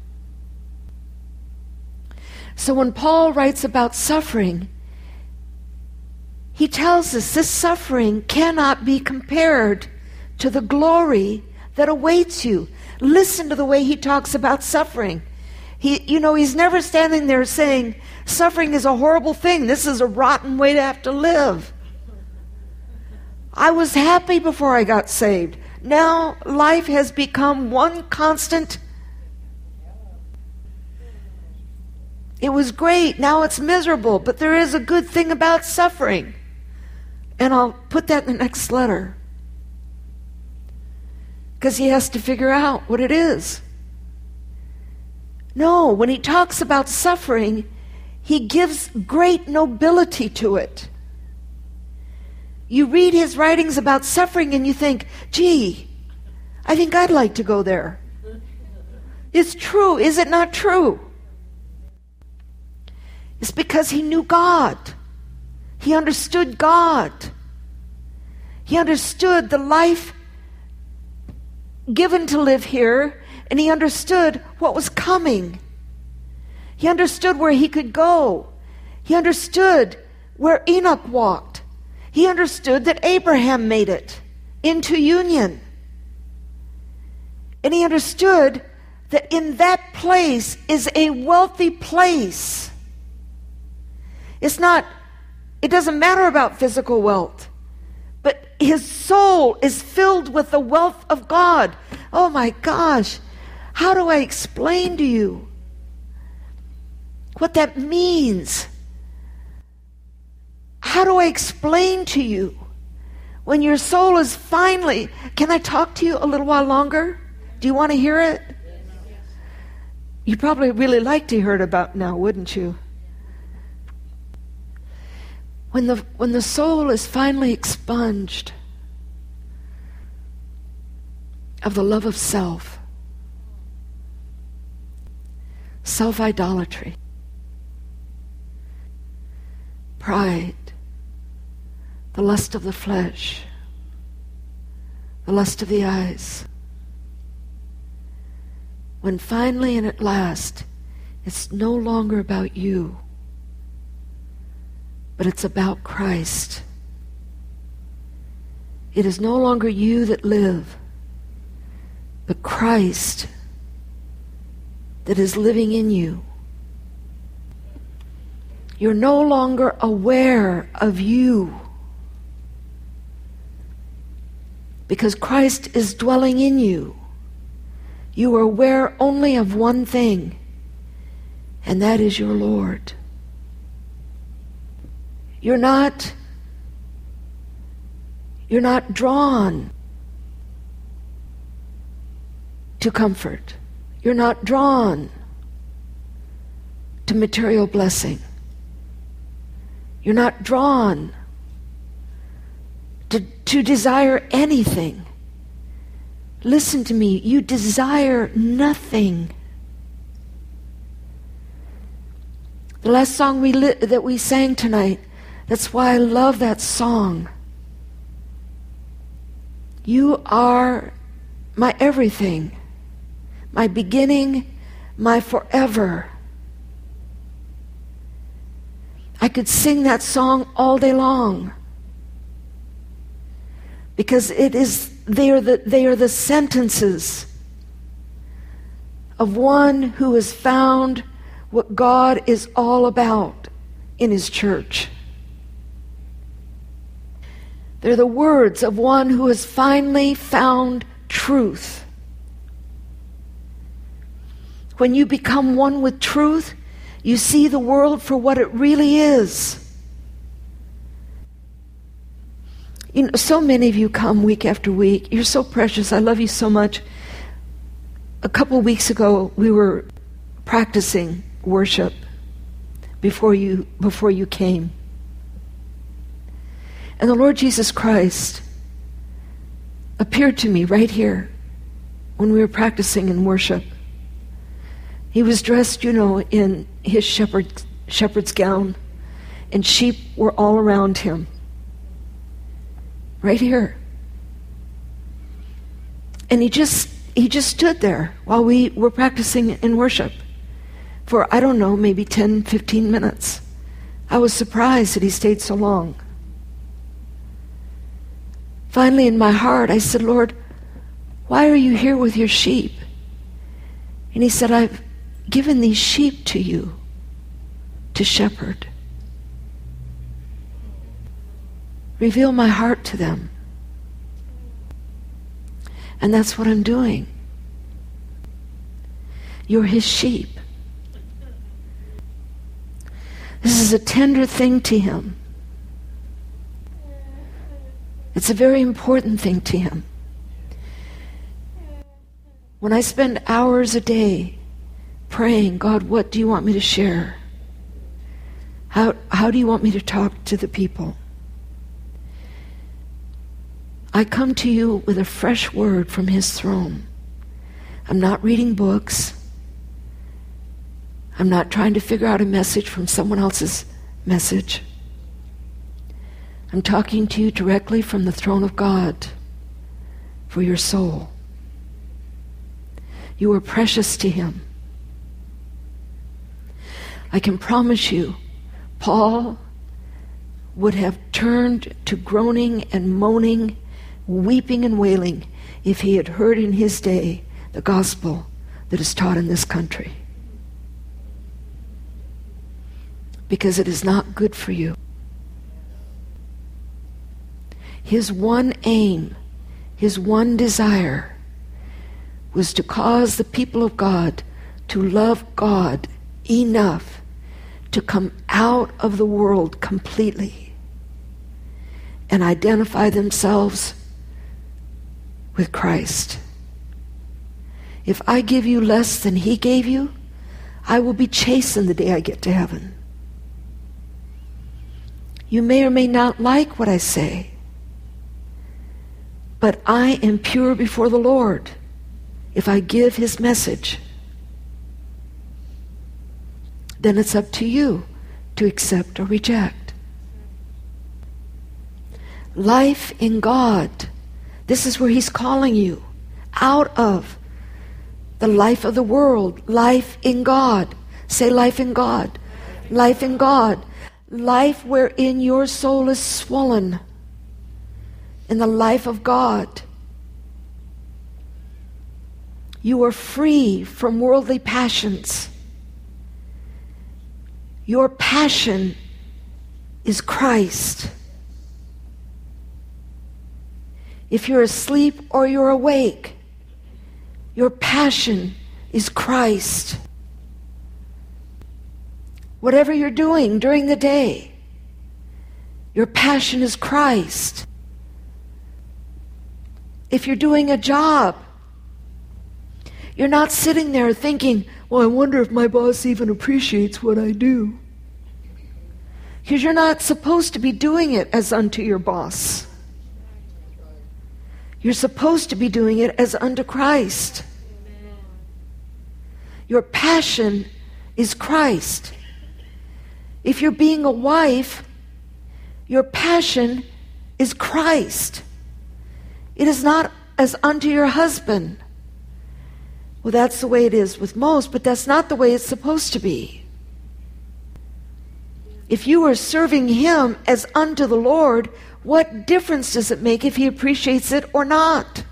So when Paul writes about suffering, he tells us this suffering cannot be compared to the glory that awaits you. Listen to the way he talks about suffering. He's never standing there saying, suffering is a horrible thing. This is a rotten way to have to live. I was happy before I got saved. Now life has become one constant. It was great. Now it's miserable. But there is a good thing about suffering. And I'll put that in the next letter. Because he has to figure out what it is. No, when he talks about suffering, he gives great nobility to it. You read his writings about suffering and you think, gee, I think I'd like to go there. It's true. Is it not true? It's because he knew God. He understood God. He understood the life given to live here, and he understood what was coming. He understood where he could go. He understood where Enoch walked. He understood that Abraham made it into union. And he understood that in that place is a wealthy place. It doesn't matter about physical wealth. But his soul is filled with the wealth of God. Oh my gosh. How do I explain to you what that means? How do I explain to you when your soul is finally... Can I talk to you a little while longer? Do you want to hear it? You probably really like to hear it about now, wouldn't you? When the soul is finally expunged of the love of self, self-idolatry, pride, the lust of the flesh, the lust of the eyes, when finally and at last it's no longer about you, but it's about Christ. It is no longer you that live, but Christ that is living in you. You're no longer aware of you, because Christ is dwelling in you. You are aware only of one thing, and that is your Lord. You're not drawn to comfort. You're not drawn to material blessing. You're not drawn to desire anything. Listen to me, you desire nothing. The last song that we sang tonight, that's why I love that song. You are my everything, my beginning, my forever. I could sing that song all day long, because they are the sentences of one who has found what God is all about in His church. They're the words of one who has finally found truth. When you become one with truth, you see the world for what it really is. You know, so many of you come week after week. You're so precious. I love you so much. A couple of weeks ago, we were practicing worship before you came. And the Lord Jesus Christ appeared to me right here when we were practicing in worship. He was dressed, in his shepherd's gown, and sheep were all around him. Right here. And he just stood there while we were practicing in worship for, I don't know, maybe 10, 15 minutes. I was surprised that he stayed so long. Finally, in my heart, I said, Lord, why are you here with your sheep? And he said, I've given these sheep to you to shepherd. Reveal my heart to them. And that's what I'm doing. You're his sheep. This is a tender thing to him. It's a very important thing to him. When I spend hours a day praying, God, what do you want me to share? How do you want me to talk to the people? I come to you with a fresh word from his throne. I'm not reading books. I'm not trying to figure out a message from someone else's message. I'm talking to you directly from the throne of God for your soul. You are precious to him. I can promise you, Paul would have turned to groaning and moaning, weeping and wailing, if he had heard in his day the gospel that is taught in this country. Because it is not good for you. His one aim, his one desire, was to cause the people of God to love God enough to come out of the world completely and identify themselves with Christ. If I give you less than he gave you, I will be chastened the day I get to heaven. You may or may not like what I say, but I am pure before the Lord if I give his message. Then it's up to you to accept or reject. Life in God. This is where he's calling you out of the life of the world. Life in God. Say life in God. Life in God. Life wherein your soul is swollen in the life of God. You are free from worldly passions. Your passion is Christ. If you're asleep or you're awake, your passion is Christ. Whatever you're doing during the day, your passion is Christ. If you're doing a job, you're not sitting there thinking, well, I wonder if my boss even appreciates what I do. Because you're not supposed to be doing it as unto your boss. You're supposed to be doing it as unto Christ. Your passion is Christ. If you're being a wife, your passion is Christ. It is not as unto your husband. Well, that's the way it is with most, but that's not the way it's supposed to be. If you are serving him as unto the Lord, what difference does it make if he appreciates it or not?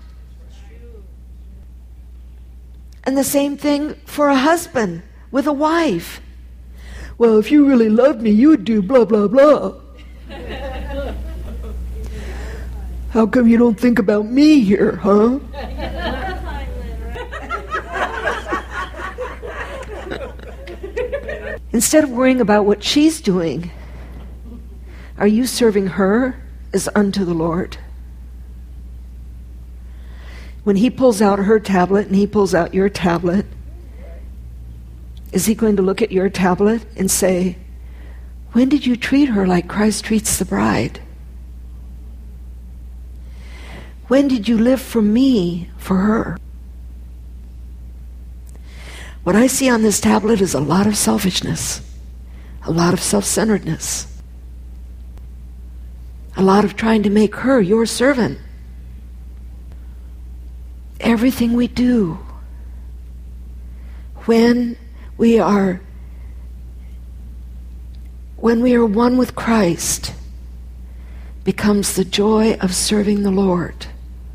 And the same thing for a husband with a wife. Well, if you really loved me, you would do blah, blah, blah. How come you don't think about me here, huh? Instead of worrying about what she's doing, are you serving her as unto the Lord? When he pulls out her tablet and he pulls out your tablet, is he going to look at your tablet and say, when did you treat her like Christ treats the bride? When did you live for me, for her? What I see on this tablet is a lot of selfishness, a lot of self-centeredness, a lot of trying to make her your servant. Everything we do, when we are one with Christ, becomes the joy of serving the Lord.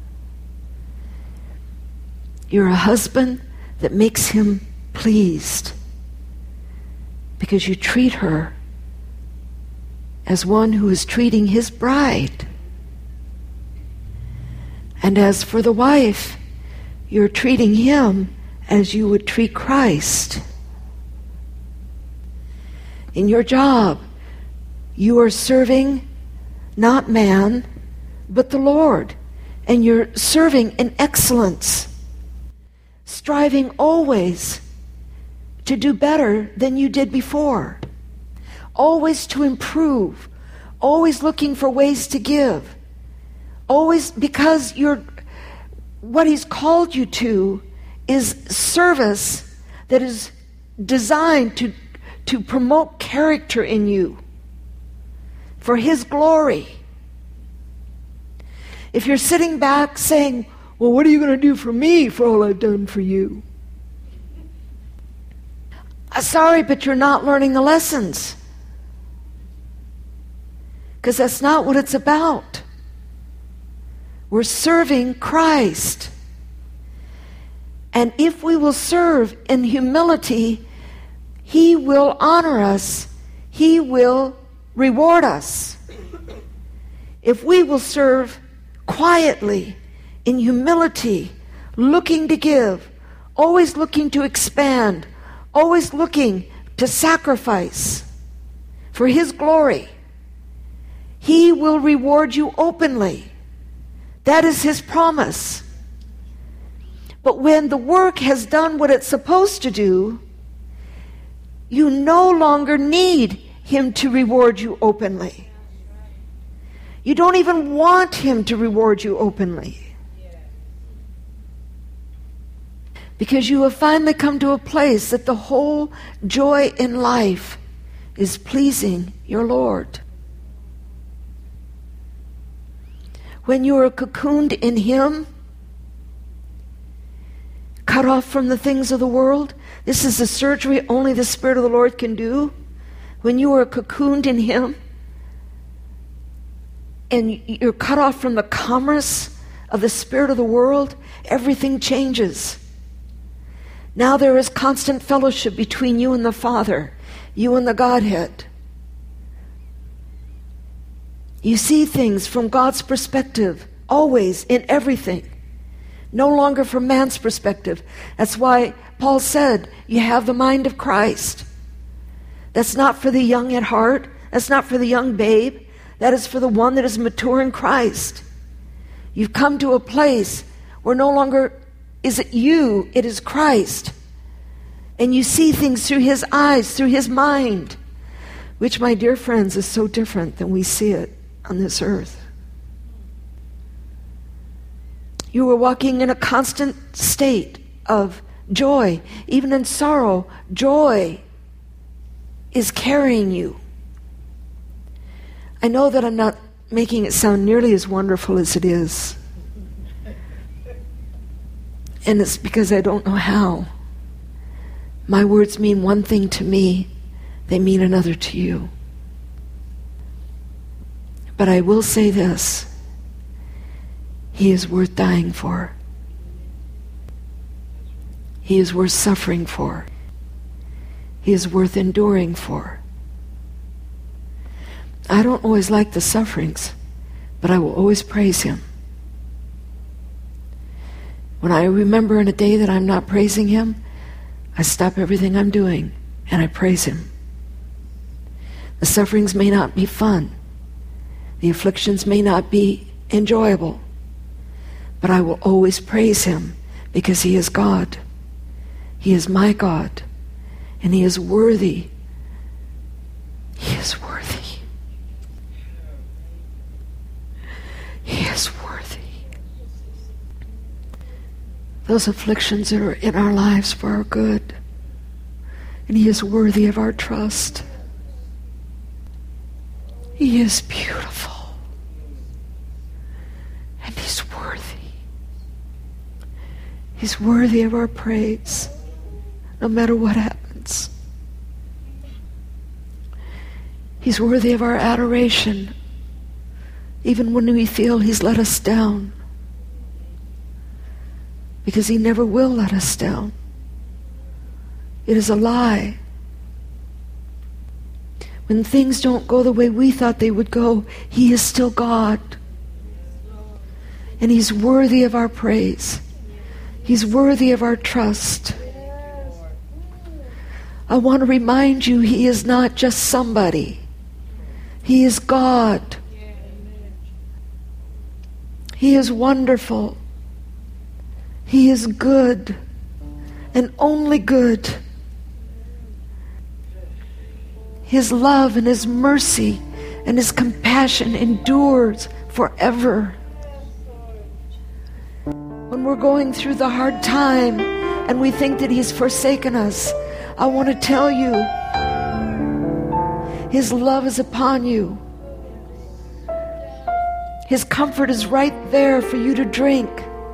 You're a husband that makes him pleased because you treat her as one who is treating his bride. And as for the wife, you're treating him as you would treat Christ. In your job, you are serving not man, but the Lord. And you're serving in excellence, striving always to do better than you did before, always to improve, always looking for ways to give, always because what he's called you to is service that is designed to promote character in you for his glory. If you're sitting back saying, well, what are you going to do for me for all I've done for you? Sorry, but you're not learning the lessons. Because that's not what it's about. We're serving Christ. And if we will serve in humility, he will honor us. He will reward us. If we will serve quietly, in humility, looking to give, always looking to expand, always looking to sacrifice for his glory, he will reward you openly. That is his promise. But when the work has done what it's supposed to do, you no longer need him to reward you openly. You don't even want him to reward you openly. Because you have finally come to a place that the whole joy in life is pleasing your Lord. When you are cocooned in him, cut off from the things of the world, this is the surgery only the Spirit of the Lord can do. When you are cocooned in him, and you're cut off from the commerce of the spirit of the world, everything changes. Now there is constant fellowship between you and the Father, you and the Godhead. You see things from God's perspective, always, in everything. No longer from man's perspective. That's why Paul said, you have the mind of Christ. That's not for the young at heart. That's not for the young babe. That is for the one that is mature in Christ. You've come to a place where no longer is it you, it is Christ. And you see things through his eyes, through his mind, which, my dear friends, is so different than we see it on this earth. You are walking in a constant state of joy. Even in sorrow, joy is carrying you. I know that I'm not making it sound nearly as wonderful as it is. And it's because I don't know how. My words mean one thing to me, they mean another to you. But I will say this, he is worth dying for. He is worth suffering for. He is worth enduring for. I don't always like the sufferings, but I will always praise him. When I remember in a day that I'm not praising him, I stop everything I'm doing and I praise him. The sufferings may not be fun. The afflictions may not be enjoyable. But I will always praise him because he is God. He is my God. And he is worthy. He is worthy. He is worthy. Those afflictions are in our lives for our good. And he is worthy of our trust. He is beautiful. And he's worthy. He's worthy of our praise, no matter what happens. He's worthy of our adoration, even when we feel he's let us down. Because he never will let us down. It is a lie. When things don't go the way we thought they would go, he is still God. And he's worthy of our praise. He's worthy of our trust. I want to remind you, he is not just somebody. He is God. He is wonderful. He is good and only good. His love and his mercy and his compassion endures forever. When we're going through the hard time and we think that he's forsaken us, I want to tell you, his love is upon you. His comfort is right there for you to drink.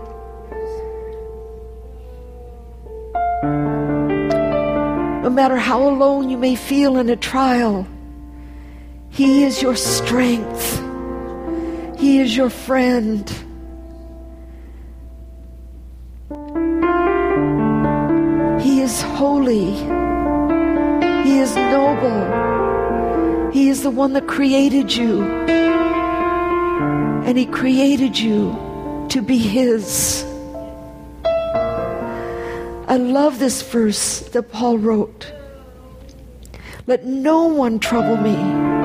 No matter how alone you may feel in a trial, he is your strength. He is your friend. He is holy. He is noble. He is the one that created you. And he created you to be his. I love this verse that Paul wrote. Let no one trouble me,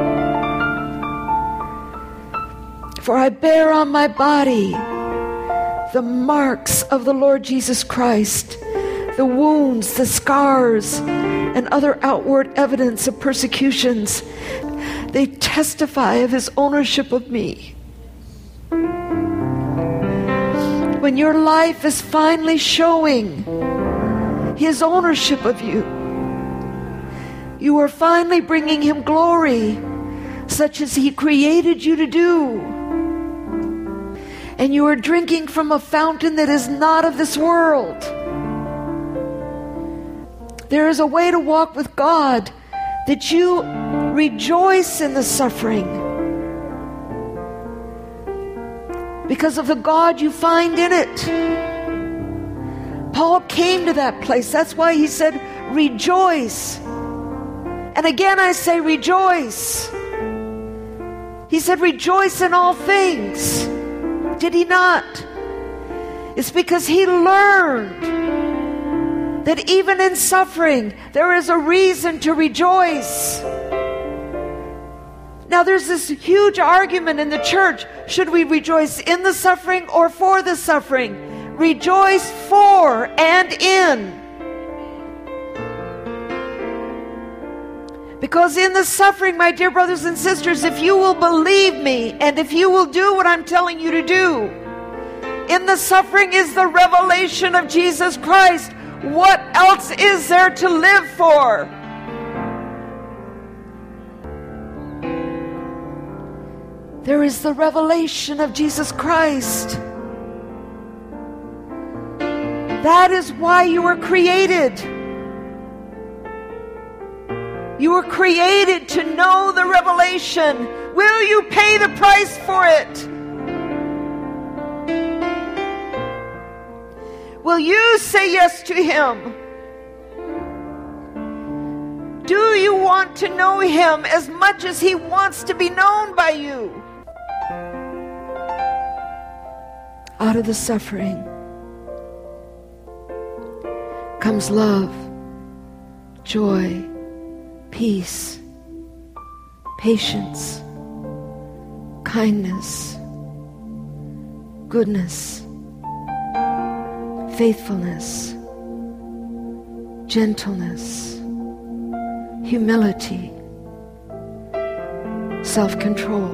for I bear on my body the marks of the Lord Jesus Christ, the wounds, the scars, and other outward evidence of persecutions. They testify of his ownership of me. when your life is finally showing His ownership of you. You are finally bringing Him glory, such as He created you to do. And you are drinking from a fountain that is not of this world. There is a way to walk with God that you rejoice in the suffering because of the God you find in it. Paul came to that place. That's why he said, rejoice. And again I say, rejoice. He said, rejoice in all things. Did he not? It's because he learned that even in suffering, there is a reason to rejoice. Now there's this huge argument in the church. Should we rejoice in the suffering or for the suffering? Rejoice for and in. Because in the suffering, my dear brothers and sisters, if you will believe me and if you will do what I'm telling you to do, in the suffering is the revelation of Jesus Christ. What else is there to live for? There is the revelation of Jesus Christ. That is why you were created. You were created to know the revelation. Will you pay the price for it? Will you say yes to Him? Do you want to know Him as much as He wants to be known by you? Out of the suffering comes love, joy, peace, patience, kindness, goodness, faithfulness, gentleness, humility, self-control.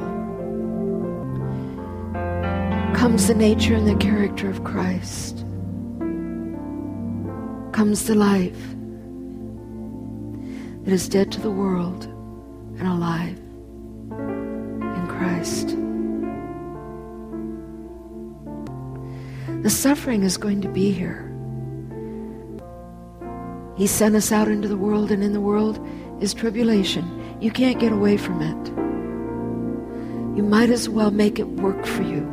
Comes the nature and the character of Christ. Comes the life that is dead to the world and alive in Christ. The suffering is going to be here. He sent us out into the world, and in the world is tribulation. You can't get away from it. You might as well make it work for you.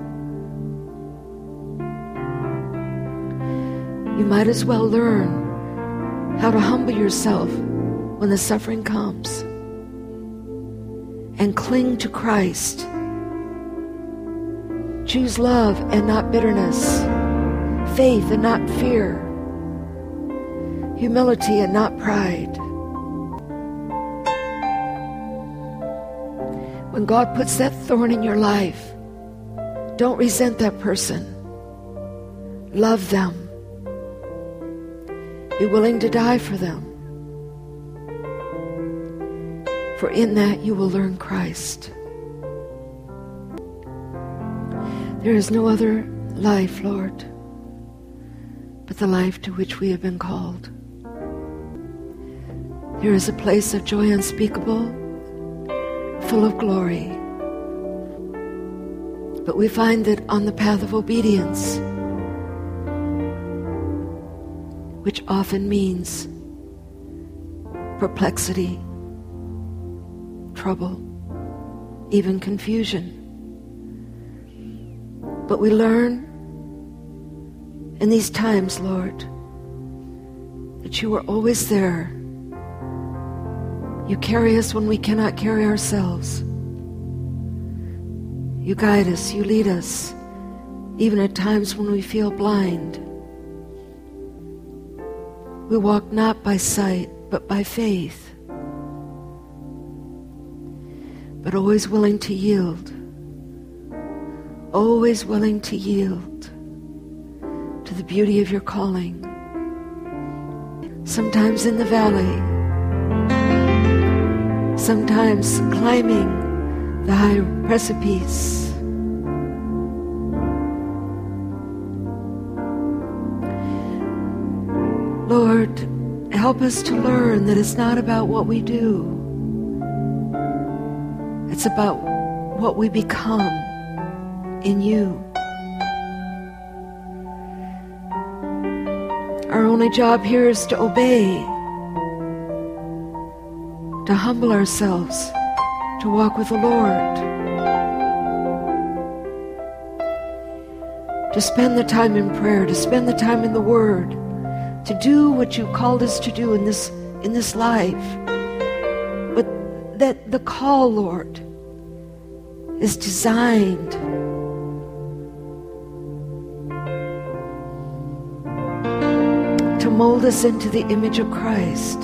You might as well learn how to humble yourself when the suffering comes and cling to Christ. Choose love and not bitterness, faith and not fear, humility and not pride. When God puts that thorn in your life, don't resent that person. Love them. Be willing to die for them. For in that you will learn Christ. There is no other life, Lord, but the life to which we have been called. There is a place of joy unspeakable, full of glory. But we find that on the path of obedience, which often means perplexity, trouble, even confusion. But we learn in these times, Lord, that you are always there. You carry us when we cannot carry ourselves. You guide us, you lead us, even at times when we feel blind. We walk not by sight, but by faith. But always willing to yield. Always willing to yield to the beauty of your calling. Sometimes in the valley. Sometimes climbing the high precipice. Lord, help us to learn that it's not about what we do. It's about what we become in you. Our only job here is to obey, to humble ourselves, to walk with the Lord, to spend the time in prayer, to spend the time in the Word, to do what you called us to do in this life. But that the call, Lord, is designed to mold us into the image of Christ.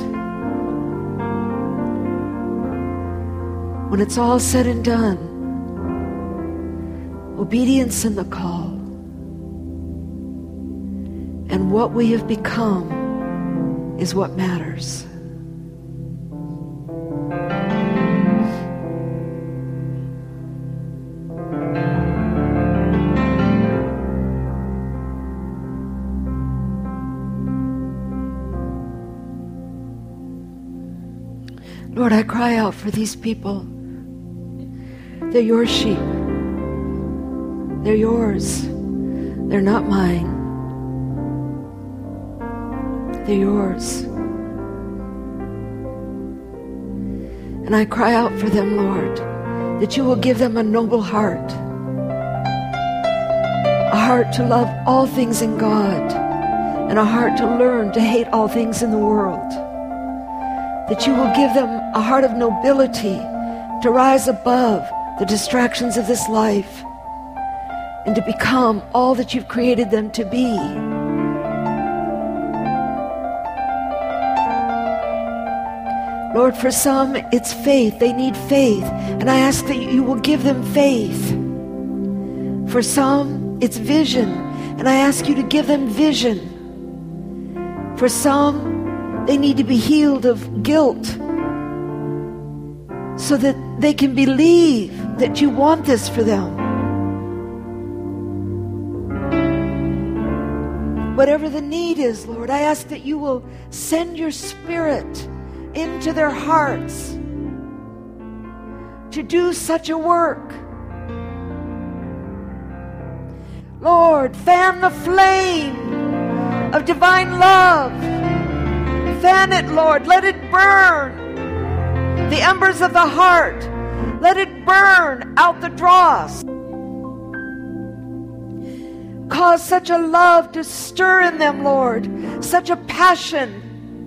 When it's all said and done, obedience in the call and what we have become is what matters. Lord, I cry out for these people. They're your sheep. They're yours. They're not mine. They're yours. And I cry out for them, Lord, that you will give them a noble heart. A heart to love all things in God, and a heart to learn to hate all things in the world. That you will give them a heart of nobility to rise above the distractions of this life and to become all that you've created them to be. Lord, for some it's faith. They need faith. And I ask that you will give them faith. For some it's vision. And I ask you to give them vision. For some, they need to be healed of guilt so that they can believe that you want this for them. Whatever the need is, Lord, I ask that you will send your Spirit into their hearts to do such a work. Lord, fan the flame of divine love. Fan it, Lord. Let it burn the embers of the heart. Let it burn out the dross. Cause such a love to stir in them, Lord. Such a passion.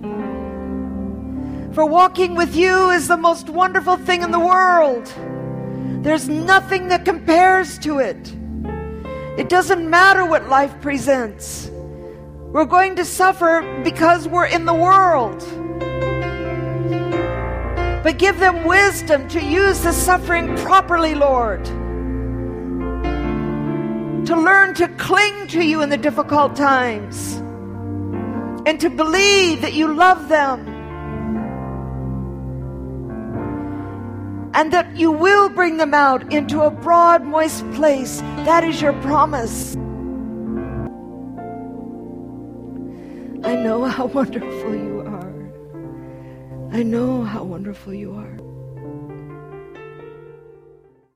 For walking with you is the most wonderful thing in the world. There's nothing that compares to it. It doesn't matter what life presents. We're going to suffer because we're in the world. But give them wisdom to use the suffering properly, Lord. To learn to cling to you in the difficult times. And to believe that you love them. And that you will bring them out into a broad, moist place. That is your promise. I know how wonderful you are. I know how wonderful you are.